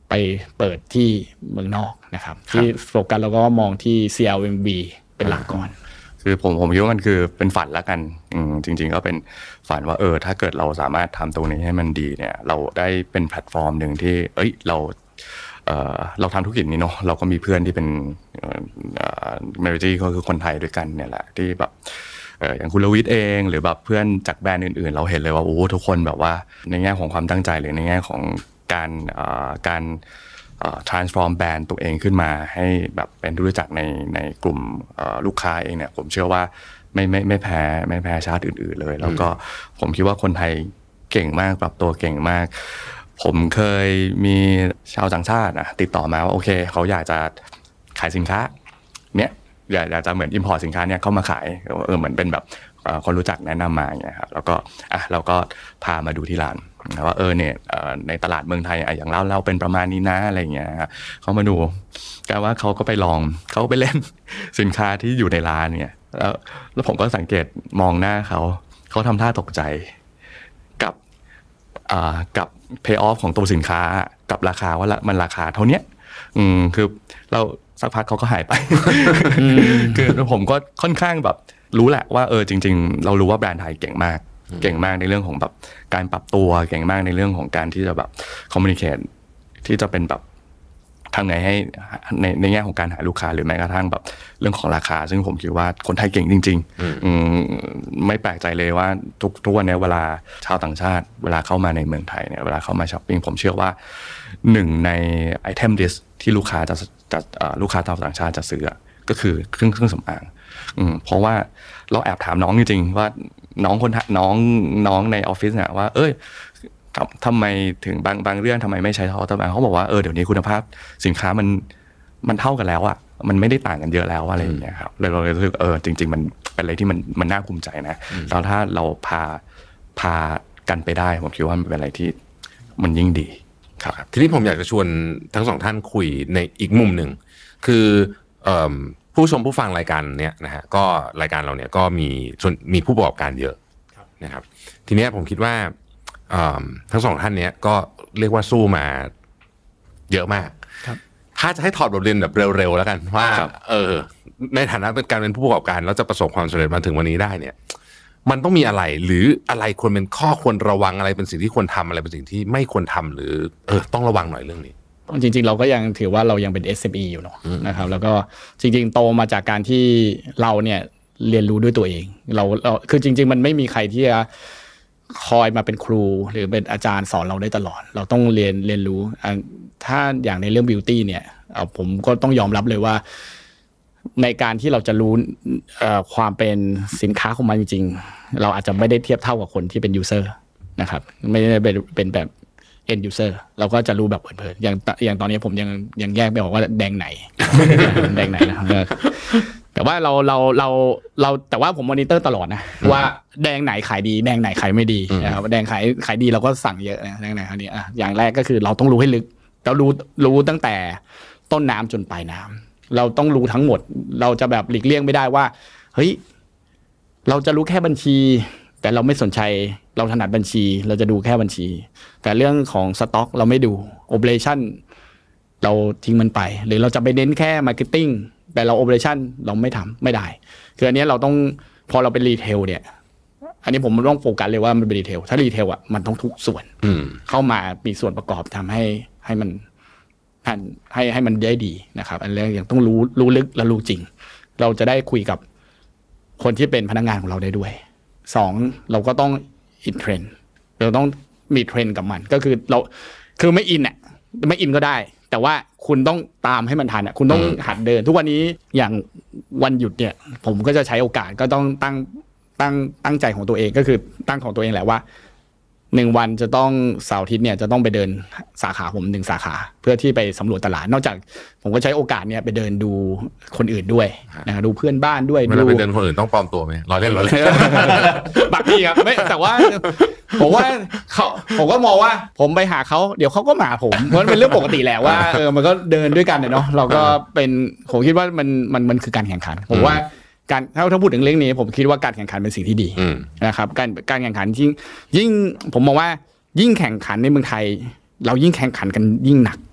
ไปเปิดที่เมืองนอกนะครับที่โฟกัสแล้วก็มองที่ ซี แอล เอ็ม บี เป็นหลักก่อนคือผมผมคิดว่ามันคือเป็นฝันละกันอืมจริงๆก็เป็นฝันว่าเออถ้าเกิดเราสามารถทำตรงนี้ให้มันดีเนี่ยเราได้เป็นแพลตฟอร์มหนึ่งที่เอ้ยเราเออเราทำธุรกิจนี้เนาะเราก็มีเพื่อนที่เป็นเอ่อ majority ก็คือคนไทยด้วยกันเนี่ยแหละที่แบบเอออย่างคุณลวิทย์เองหรือแบบเพื่อนจากแบรนด์อื่นๆเราเห็นเลยว่าโอ้ทุกคนแบบว่าในแง่ของความตั้งใจหรือในแง่ของการเอ่อการเอ่อ transform แบรนด์ตัวเองขึ้นมาให้แบบเป็นที่รู้จักในในกลุ่มเอ่อลูกค้าเองเนี่ยผมเชื่อว่าไม่ไม่ไม่แพ้ไม่แพ้ชาติอื่นๆเลยแล้วก็ผมคิดว่าคนไทยเก่งมากปรับตัวเก่งมากผมเคยมีชาวต่างชาตินะติดต่อมาว่าโอเคเขาอยากจะขายสินค้าเนี่ยอยากอยากจะเหมือน import สินค้าเนี่ยเข้ามาขายเออเหมือนเป็นแบบคนรู้จักแนะนำมาอย่างเงี้ยครับแล้วก็อ่ะเราก็พามาดูที่ร้านว่าเออเนี่ยในตลาดเมืองไทยอย่างเราเราเป็นประมาณนี้นะอะไรเงี้ยเขามาดูแต่ว่าเขาก็ไปลองเขาไปเล่นสินค้าที่อยู่ในร้านเนี่ยแล้วแล้วผมก็สังเกตมองหน้าเขาเขาทำท่าตกใจกับอ่ากับ pay off ของตัวสินค้ากับราคาว่ามันราคาเท่านี้อืมคือเราสักพักเขาก็หายไป คือผมก็ค่อนข้างแบบรู้แหละว่าเออจริงๆเรารู้ว่าแบรนด์ไทยเก่งมากเก่งมากในเรื่องของแบบการปรับตัวเก่งมากในเรื่องของการที่จะแบบคอมมูนิเคชที่จะเป็นแบบทำไงให้ในในแง่ของการหาลูกค้าหรือแม้กระทั่งแบบเรื่องของราคาซึ่งผมคิดว่าคนไทยเก่งจริงๆไม่แปลกใจเลยว่าทุกทุกวันนี้เวลาชาวต่างชาติเวลาเข้ามาในเมืองไทยเนี่ยเวลาเข้ามาช้อปปิ้งผมเชื่อว่าหนึ่งในไอเทมลิสต์ที่ลูกค้าจะจะลูกค้าชาวต่างชาติจะซื้อก็คือเครื่องเครื่องสำอางเพราะว่าเราแอบถามน้องจริงๆว่าน้องคนน้องน้องในออฟฟิศเนี่ยว่าเอ้ยทำไมถึงบางบางเรื่องทำไมไม่ใช้เขาแต่บางเขาบอกว่าเออเดี๋ยวนี้คุณภาพสินค้ามันมันเท่ากันแล้วอ่ะมันไม่ได้ต่างกันเยอะแล้วอะไรอย่างเงี้ยครับเลยเราเลยรู้สึกเออจริงๆมันเป็นอะไรที่มันมันน่าภูมิใจนะแล้วถ้าเราพาพากันไปได้ผมคิดว่ามันเป็นอะไรที่มันยิ่งดีครับทีนี้ผมอยากจะชวนทั้งสองท่านคุยในอีกมุมหนึ่งคือผู้ชมผู้ฟังรายการเนี้ยนะฮะก็รายการเราเนี่ยก็มีมีผู้ประกอบการเยอะนะครับทีนี้ผมคิดว่าทั้งสองท่านเนี้ยก็เรียกว่าสู้มาเยอะมากถ้าจะให้ถอดบทเรียนแบบเร็วๆแล้วกันว่าเออในฐานะเป็นการเป็นผู้ประกอบการแล้วจะประสบความสำเร็จมาถึงวันนี้ได้เนี่ยมันต้องมีอะไรหรืออะไรควรเป็นข้อควรระวังอะไรเป็นสิ่งที่ควรทำอะไรเป็นสิ่งที่ไม่ควรทำหรือเออต้องระวังหน่อยเรื่องนี้จริงๆเราก็ยังถือว่าเรายังเป็น เอส เอ็ม อี อยู่เนาะนะครับแล้วก็จริงๆโตมาจากการที่เราเนี่ยเรียนรู้ด้วยตัวเองเราเราคือจริงๆมันไม่มีใครที่จะคอยมาเป็นครูหรือเป็นอาจารย์สอนเราได้ตลอดเราต้องเรียนเรียนรู้ถ้าอย่างในเรื่องบิวตี้เนี่ยผมก็ต้องยอมรับเลยว่าในการที่เราจะรู้ความเป็นสินค้าของมันจริงๆเราอาจจะไม่ได้เทียบเท่ากับคนที่เป็นยูเซอร์นะครับไม่ได้เป็นเป็นแบบ end user เราก็จะรู้แบบเพลินๆอย่างอย่างตอนนี้ผมยังยังแยกไม่ออกว่าแดงไหน แดงไหนนะครับแต่ว่าเราเราเราเราแต่ว่าผมมอนิเตอร์ตลอดนะว่าแดงไหนขายดีแดงไหนขายไม่ดีนะครับแดงขายขายดีเราก็สั่งเยอะนะแดงไหนขายดีอ่ะอย่างแรกก็คือเราต้องรู้ให้ลึกเรารู้รู้ตั้งแต่ต้นน้ำจนปลายน้ำเราต้องรู้ทั้งหมดเราจะแบบหลีกเลี่ยงไม่ได้ว่าเฮ้ยเราจะรู้แค่บัญชีแต่เราไม่สนใจเราถนัดบัญชีเราจะดูแค่บัญชีแต่เรื่องของสต็อกเราไม่ดูโอเปอเรชั่นเราทิ้งมันไปหรือเราจะไปเน้นแค่มาร์เก็ตติ้งแต่เราโอเปอเรชั่นเราไม่ทำไม่ได้คืออันนี้เราต้องพอเราเป็นรีเทลเนี่ยอันนี้ผมต้องโฟกัสเลยว่ามันเป็นรีเทลถ้ารีเทลอ่ะมันต้องทุกส่วนเข้ามามีส่วนประกอบทำให้ให้มันให้ให้มันได้ดีนะครับอันแรกอย่างต้องรู้รู้ลึกและรู้จริงเราจะได้คุยกับคนที่เป็นพนักงานของเราได้ด้วยสองเราก็ต้องอินเทรนด์เราต้องมีเทรนด์กับมันก็คือเราคือไม่อินอ่ะไม่อินก็ได้แต่ว่าคุณต้องตามให้มันทันอ่ะคุณต้องหัดเดินทุกวันนี้อย่างวันหยุดเนี่ยผมก็จะใช้โอกาสก็ต้องตั้งตั้งตั้งใจของตัวเองก็คือตั้งของตัวเองแหละว่าหนึ่งวันจะต้องเสาร์อาทิตย์เนี่ยจะต้องไปเดินสาขาผมหนึ่งสาขาเพื่อที่ไปสำรวจตลาดนอกจากผมก็ใช้โอกาสเนี่ยไปเดินดูคนอื่นด้วยนะดูเพื่อนบ้านด้วยเวลาไปเดินคนอื่นต้องปลอมตัวไหมรอเล่นรอเล่นบางทีครับไม่แต่ว่าผมว่าเขาผมก็มองว่าผมไปหาเขาเดี๋ยวเขาก็มาผมเพราะมันเป็นเรื่องปกติแหละว่าเออมันก็เดินด้วยกันเนาะเราก็เป็นผมคิดว่ามันมันมันคือการแข่งขันผมว่าการถ้าถ้าพูดถึงเรื่องนี้ผมคิดว่าการแข่งขันเป็นสิ่งที่ดีนะครับการการแข่งขันยิ่งยิ่งผมมองว่ายิ่งแข่งขันในเมืองไทยเรายิ่งแข่งขันกันยิ่งหนัก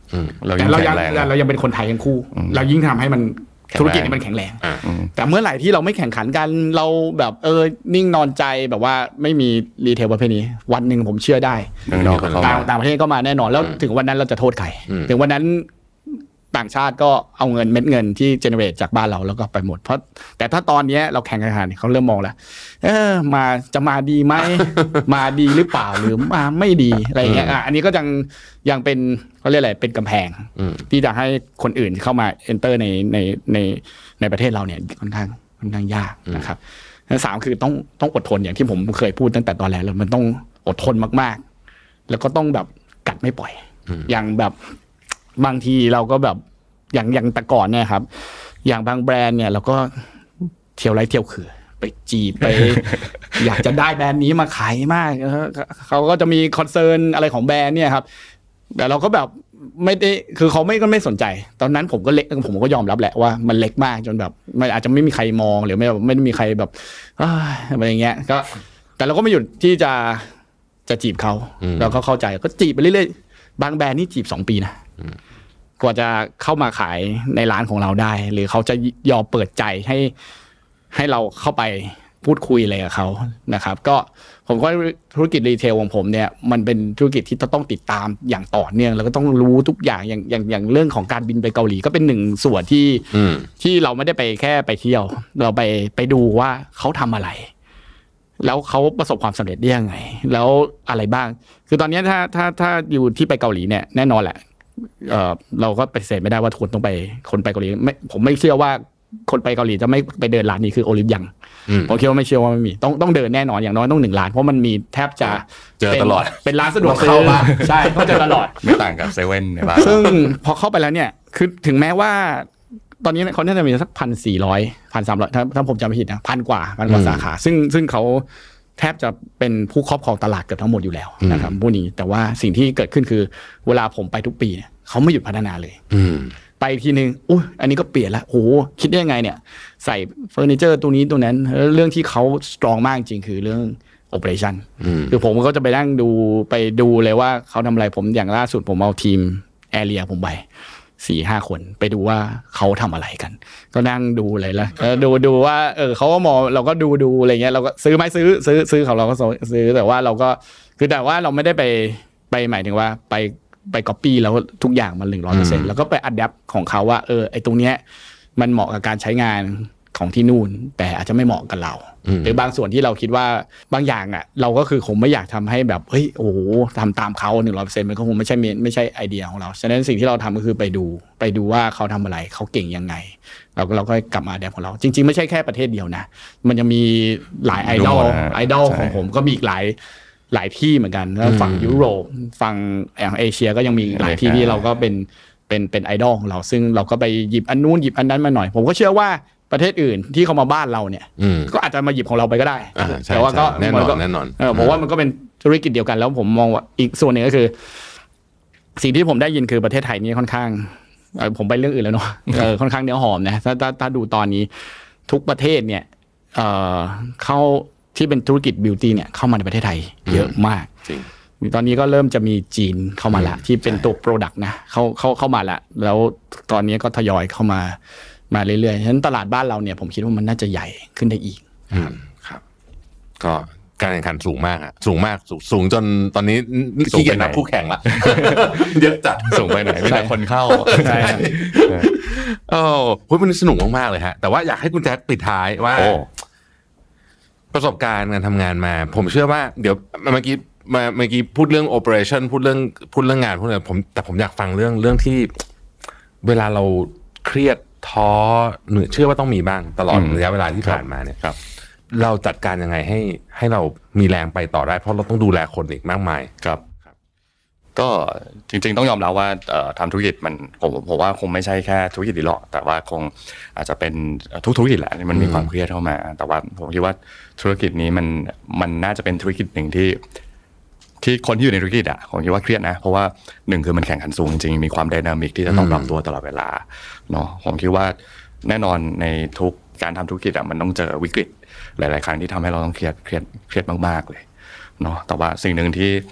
เราแต่ยิ่งเราแข็ยังงแรงเรายังเป็นคนไทยทั้งคู่เรายิ่งทำให้มันธุรกิจนี้มันแข็งแรงแต่เมื่อไหร่ที่เราไม่แข่งขันกันเราแบบเออนิ่งนอนใจแบบว่าไม่มีรีเทลประเภทนี้วันหนึ่งผมเชื่อได้ ต่างต่างประเทศก็มาแน่นอนแล้วถึงวันนั้นเราจะโทษใครถึงวันนั้นต่างชาติก็เอาเงินเม็ดเงินที่เจเนเรตจากบ้านเราแล้วก็ไปหมดเพราะแต่ถ้าตอนนี้เราแข่งกันเขาเริ่มมองแล้วเออมาจะมาดีไหม มาดีหรือเปล่าหรือมาไม่ดีอะไรอย่างเงี้ยอ่ะอันนี้ก็ยังยังเป็นเขาเรียกอะไรเป็นกำแพงที่จะให้คนอื่นเข้ามา enter ในในในในประเทศเราเนี่ยค่อนข้างค่อนข้างยากนะครับสามคือต้องต้องอดทนอย่างที่ผมเคยพูดตั้งแต่ตอนแรกแล้วมันต้องอดทนมากๆแล้วก็ต้องแบบกัดไม่ปล่อยอย่างแบบบางทีเราก็แบบอย่างอย่างแต่ก่อนเนี่ยครับอย่างบางแบรนด์เนี่ยเราก็เที่ยวไร้เที่ยวคือไปจีบไป อยากจะได้แบรนด์นี้มาขายมากเขาก็จะมีคอนเซิร์นอะไรของแบรนด์เนี่ยครับแต่เราก็แบบไม่ได้คือเขาไม่ก็ไม่สนใจตอนนั้นผมก็เล็กผมก็ยอมรับแหละว่ามันเล็กมากจนแบบมันอาจจะไม่มีใครมองหรือไม่ไม่ได้มีใครแบบอะไรอย่างเงี้ยก็แต่เราก็ไม่หยุดที่จะจะจีบเขาเราก็เข้าใจก็จีบไปเรื่อยๆบางแบรนด์นี่จีบสองปีนะกว่าจะเข้ามาขายในร้านของเราได้หรือเขาจะยอมเปิดใจให้ให้เราเข้าไปพูดคุยอะไรกับเขานะครับก็ผมก็ธุรกิจรีเทลของผมเนี่ยมันเป็นธุรกิจที่ต้องติดตามอย่างต่อเนื่องแล้วก็ต้องรู้ทุกอย่างอย่างอย่างอย่างเรื่องของการบินไปเกาหลีก็เป็นหนึ่งส่วนที่ที่เราไม่ได้ไปแค่ไปเที่ยวเราไปไปดูว่าเขาทำอะไรแล้วเขาประสบความสำเร็จได้ยังไงแล้วอะไรบ้างคือตอนนี้ถ้าถ้าถ้าอยู่ที่ไปเกาหลีเนี่ยแน่นอนแหละเอ่อเราก็ปฏิเสธไม่ได้ว่าทุกคนต้องไปคนไปเกาหลีไม่ผมไม่เชื่อว่าคนไปเกาหลีจะไม่ไปเดินร้านนี้คือโอลิฟยังผมคิดว่าไม่เชื่อว่าไม่มีต้องต้องเดินแน่นอนอย่างน้อยต้องหนึ่งร้านเพราะมันมีแทบจะเจอตลอดเป็นร้านสะดวกซื้อใช่ต้องเจอตลอดไม่ต่างกับเซเว่นในบ้านซึ่งพอเข้าไปแล้วเนี่ยคือถึงแม้ว่าตอนนี้เขาน่าจะมีสักพันสี่ร้อยพันสามร้อยถ้าถ้าผมจำไม่ผิดนะพันกว่าพันกว่าสาขาซึ่งซึ่งเขาแทบจะเป็นผู้ครอบครองตลาดเกือบทั้งหมดอยู่แล้วนะครับพวกนี้แต่ว่าสิ่งที่เกิดขึ้นคือเวลาผมไปทุกปีเนี่ยเขาไม่หยุดพัฒนาเลยไปทีนึงอุ้ยอันนี้ก็เปลี่ยนละโอ้โหคิดได้ยังไงเนี่ยใส่เฟอร์นิเจอร์ตัวนี้ตัวนั้นเรื่องที่เขาสตรองมากจริงคือเรื่องโอเปอเรชั่นคือผมก็จะไปนั่งดูไปดูเลยว่าเขาทำอะไรผมอย่างล่าสุดผมเอาทีมแอเรียผมไปสี่ห้าคนไปดูว่าเขาทำอะไรกันก็นั่งดูเลยละดูดูว่าเออเขาก็มองเราก็ดูดูอะไรเงี้ยเราก็ซื้อไหมซื้อซื้อซื้อของเราก็ซื้อแต่ว่าเราก็คือแต่ว่าเราไม่ได้ไปไปหมายถึงว่าไปไปก๊อปปี้แล้วทุกอย่างมันหนึ่งร้อยเปอร์เซ็นต์แล้วก็ไปอัดแอปของเขาว่าเออไอตรงเนี้ยมันเหมาะกับการใช้งานของที่นู่นแต่อาจจะไม่เหมาะกับเราหรือบางส่วนที่เราคิดว่าบางอย่างอ่ะเราก็คือคงไม่อยากทำให้แบบเฮ้ยโอ้โหทำตามเขาหนึ่งร้อยเปอร์เซ็นต์มันก็คงไม่ใช่ไม่ใช่ไอเดียของเราฉะนั้นสิ่งที่เราทำก็คือไปดูไปดูว่าเขาทำอะไรเขาเก่งยังไงเราก็เราก็กลับมาอัดแอปของเราจริงๆไม่ใช่แค่ประเทศเดียวนะมันจะมีหลายไอดอลไอดอลของผมก็มีอีกหลายหลายที่เหมือนกันแล้วฝั่งยุโรปฝั่งอย่างเอเชียก็ยังมีหลายที่ที่เราก็เป็นเป็นเป็นไอดอลของเราซึ่งเราก็ไปหยิบอันนู้นหยิบอันนั้นมาหน่อยผมก็เชื่อว่าประเทศอื่นที่เขามาบ้านเราเนี่ยก็อาจจะมาหยิบของเราไปก็ได้แต่ว่าก็แน่นอนแน่นอนเออผมว่ามันก็เป็นธุรกิจเดียวกันแล้วผมมองว่าอีกส่วนหนึ่งก็คือสิ่งที่ผมได้ยินคือประเทศไทยนี่ค่อนข้างผมไปเรื่องอื่นแล้วเนาะเออค่อนข้างเนื้อหอมนะถ้าถ้าถ้าดูตอนนี้ทุกประเทศเนี่ยเอ่อเข้าที่เป็นธุรกิจบิวตี้เนี่ยเข้ามาในประเทศไทยเยอะมากจริงตอนนี้ก็เริ่มจะมีจีนเข้ามาละที่เป็นตัวโปรดักต์นะเขาเข้าเข้ามาละแล้วตอนนี้ก็ทยอยเข้ามามาเรื่อยๆฉะนั้นตลาดบ้านเราเนี่ยผมคิดว่ามันน่าจะใหญ่ขึ้นได้อีกครับก็การแข่งขันสูงมากอะสูงมากสูงจนตอนนี้ขี้เกียจนับคู่แข่งละเยอะจัดสูงไปไหนไม่ได้คนเข้าใช่โอ้พูดวันนี้สนุกมากๆเลยฮะแต่ว่าอยากให้คุณแจ๊คปิดท้ายว่าประสบการณ์การทำงานมาผมเชื่อว่าเดี๋ยวเมื่อกี้มาเมื่อกี้พูดเรื่อง operation พูดเรื่องพูดเรื่องงานพูดอะไรผมแต่ผมอยากฟังเรื่องเรื่องที่เวลาเราเครียดท้อเหนื่อยเชื่อว่าต้องมีบ้างตลอดระยะเวลาที่ผ่านมาเนี่ยเราจัดการยังไงให้ให้เรามีแรงไปต่อได้เพราะเราต้องดูแลคนอีกมากมายครับก็จริงๆต้องยอมรับว่าทำธุรกิจมันผมผมว่าคงไม่ใช่แค่ธุรกิจนี้หรอกแต่ว่าคงอาจจะเป็นทุกธุรกิจแหละมันมีความเครียดเข้ามาแต่ว่าผมคิดว่าธุรกิจนี้มันมันน่าจะเป็นธุรกิจหนึ่งที่ที่คนที่อยู่ในธุรกิจอ่ะผมคิดว่าเครียดนะเพราะว่าหนึ่งคือมันแข่งขันสูงจริงๆมีความไดนามิกที่จะต้องปรับตัวตลอดเวลาเนาะผมคิดว่าแน่นอนในทุกการทำธุรกิจอ่ะมันต้องเจอวิกฤตหลายๆครั้งที่ทำให้เราต้องเครียดเครียดเครียดมากๆเลยเนาะแต่ว่าสิ่งหนึ่งที่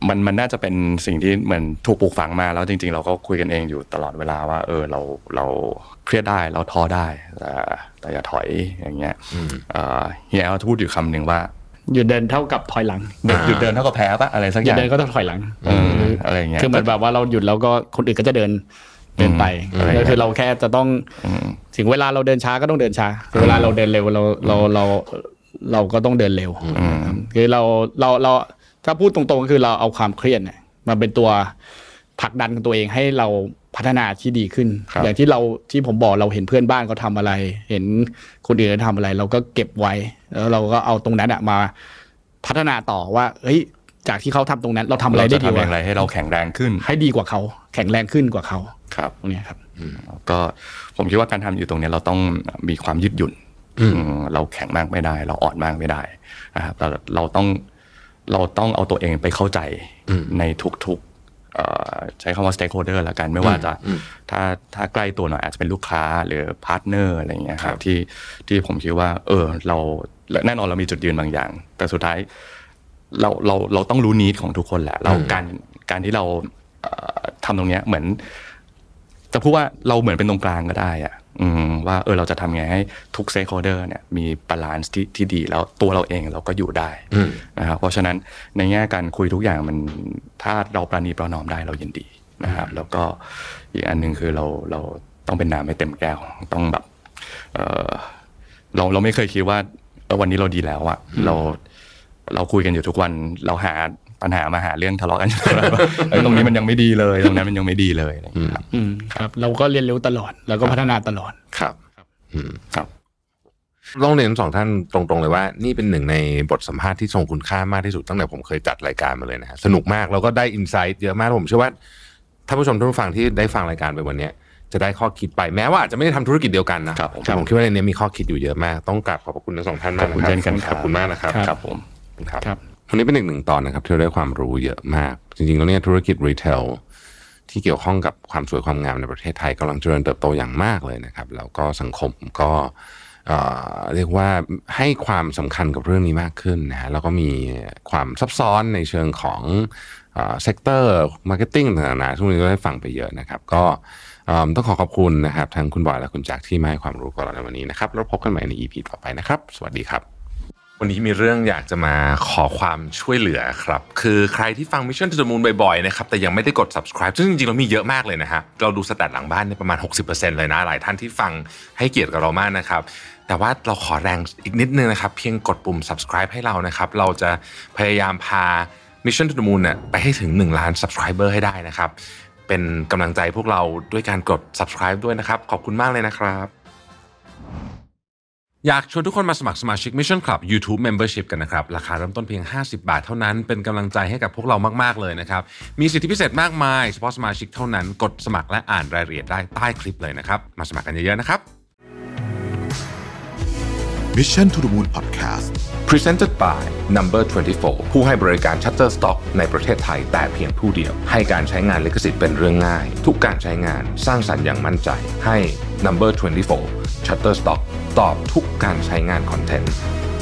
มันมันน่าจะเป็นสิ่งที่เหมือนถูกปลูกฝังมาแล้วจริงๆเราก็คุยกันเองอยู่ตลอดเวลาว่าเออเราเราเครียดได้เราท้อได้แต่แต่อย่าถอยอย่างเงี้ยเฮียเอาพูดอยู่คำหนึ่งว่าหยุดเดินเท่ากับถอยหลังหยุดเดินเท่ากับแพ้ปะอะไรสักอย่างหยุดดเดินก็ต้องถอยหลังอะไรอย่างเงี้ยคือเหมือนแบบว่าเราหยุดแล้วก็คนอื่นก็จะเดินเดินไปก็คือเราแค่จะต้องถึงเวลาเราเดินช้าก็ต้องเดินช้าถึงเวลาเราเดินเร็วเราเราเราเราก็ต้องเดินเร็วคือเราเราเราถ้าพูดตรงๆก็คือเราเอาความเครียดเนี่ยมาเป็นตัวผลักดันตัวเองให้เราพัฒนาที่ดีขึ้นอย่างที่เราที่ผมบอกเราเห็นเพื่อนบ้านเขาทำอะไรเห็นคนอื่นทำอะไรเราก็เก็บไว้แล้วเราก็เอาตรงนั้นอะมาพัฒนาต่อว่าเฮ้ยจากที่เขาทำตรงนั้นเราทำอะไรได้ดีกว่าอะไรให้เราแข็งแรงขึ้นให้ดีกว่าเขาแข็งแรงขึ้นกว่าเขาครับตรงนี้ครับก็ผมคิดว่าการทำอยู่ตรงนี้เราต้องมีความยืดหยุ่นเราแข็งมากไม่ได้เราอ่อนมากไม่ได้นะครับเราเราต้องเราต้องเอาตัวเองไปเข้าใจในทุกๆใช้คำว่า stakeholder ละกันไม่ว่าจะถ้าถ้าใกล้ตัวหน่อยอาจจะเป็นลูกค้าหรือ partner อะไรอย่างเงี้ยครับที่ที่ผมคิดว่าเออเราแน่นอนเรามีจุดยืนบางอย่างแต่สุดท้ายเราเราเราต้องรู้needของทุกคนแหละเราการการที่เราทำตรงเนี้ยเหมือนจะพูดว่าเราเหมือนเป็นตรงกลางก็ได้อะว่าเออเราจะทำไงให้ทุก stakeholder เนี่ยมีบาลานซ์ที่ที่ดีแล้วตัวเราเองเราก็อยู่ได้นะครับเพราะฉะนั้นในแง่การคุยทุกอย่างมันถ้าเราประนีประนอมได้เรายินดีนะครับแล้วก็อีกอันนึงคือเราเราต้องเป็นน้ำให้เต็มแก้วต้องแบบเออเราเราไม่เคยคิดว่าวันนี้เราดีแล้วอะเราเราคุยกันอยู่ทุกวันเราหาปัญหามาหาเรื่องทะเลาะกันอยู่แล้วตรงนี้มันยังไม่ดีเลยตรงนั้นมันยังไม่ดีเลยอะไรอย่างเงี้ยครับครับเราก็เรียนรู้ตลอดแล้วก็พัฒนาตลอดครับครับต้องเรียนสองท่านตรงๆเลยว่านี่เป็นหนึ่งในบทสัมภาษณ์ที่ทรงคุณค่ามากที่สุดตั้งแต่ผมเคยจัดรายการมาเลยนะฮะสนุกมากแล้วก็ได้อินไซต์เยอะมากผมเชื่อว่าท่านผู้ชมท่านผู้ฟังที่ได้ฟังรายการไปวันนี้จะได้ข้อคิดไปแม้ว่าอาจจะไม่ได้ทำธุรกิจเดียวกันนะแต่ผมคิดว่าในนี้มีข้อคิดอยู่เยอะมากต้องกราบขอบคุณทั้งสองท่านมากนะครับขอบคุณมากนะครับครับผมครับวันนี้เป็นอีกหนึ่งตอนนะครับที่เราได้ความรู้เยอะมากจริงๆแล้วเนี่ยธุรกิจรีเทลที่เกี่ยวข้องกับความสวยความงามในประเทศไทยกำลังเจริญเติบโตอย่างมากเลยนะครับแล้วก็สังคมก็เรียกว่าให้ความสำคัญกับเรื่องนี้มากขึ้นนะฮะแล้วก็มีความซับซ้อนในเชิงของเซกเตอร์มาร์เก็ตติ้งต่างๆช่วงนี้ก็ได้ฟังไปเยอะนะครับก็ต้องขอขอบคุณนะครับทั้งคุณบอยและคุณแจ็คที่มาให้ความรู้กับเราในวันนี้นะครับแล้วพบกันใหม่ใน อี พี ต่อไปนะครับสวัสดีครับวันนี้มีเรื่องอยากจะมาขอความช่วยเหลือครับคือใครที่ฟัง Mission to the Moon บ่อยๆนะครับแต่ยังไม่ได้กด subscribe ซึ่งจริงๆเรามีเยอะมากเลยนะฮะเราดูสแตทหลังบ้านเนี่ยประมาณ หกสิบเปอร์เซ็นต์ เลยนะหลายท่านที่ฟังให้เกียรติกับเรามากนะครับแต่ว่าเราขอแรงอีกนิดนึงนะครับเพียงกดปุ่ม subscribe ให้เรานะครับเราจะพยายามพา Mission to the Moon เนี่ยไปให้ถึงหนึ่งล้าน subscriber ให้ได้นะครับเป็นกำลังใจพวกเราด้วยการกด subscribe ด้วยนะครับขอบคุณมากเลยนะครับอยากชวนทุกคนมาสมัครสมาชิก Mission Club YouTube Membership กันนะครับราคาเริ่มต้นเพียงห้าสิบบาทเท่านั้นเป็นกำลังใจให้กับพวกเรามากๆเลยนะครับมีสิทธิพิเศษมากมายเฉพาะสมาชิกเท่านั้นกดสมัครและอ่านรายละเอียดได้ใต้คลิปเลยนะครับมาสมัครกันเยอะๆนะครับ Mission to the Moon Podcast Presented by Number ยี่สิบสี่ผู้ให้บริการ Shutterstock ในประเทศไทยแต่เพียงผู้เดียวให้การใช้งานลิขสิทธิ์เป็นเรื่องง่ายทุกการใช้งานสร้างสรรค์อย่างมั่นใจให้ Number ยี่สิบสี่ Shutterstock ตอบทุกการใช้งานคอนเทนต์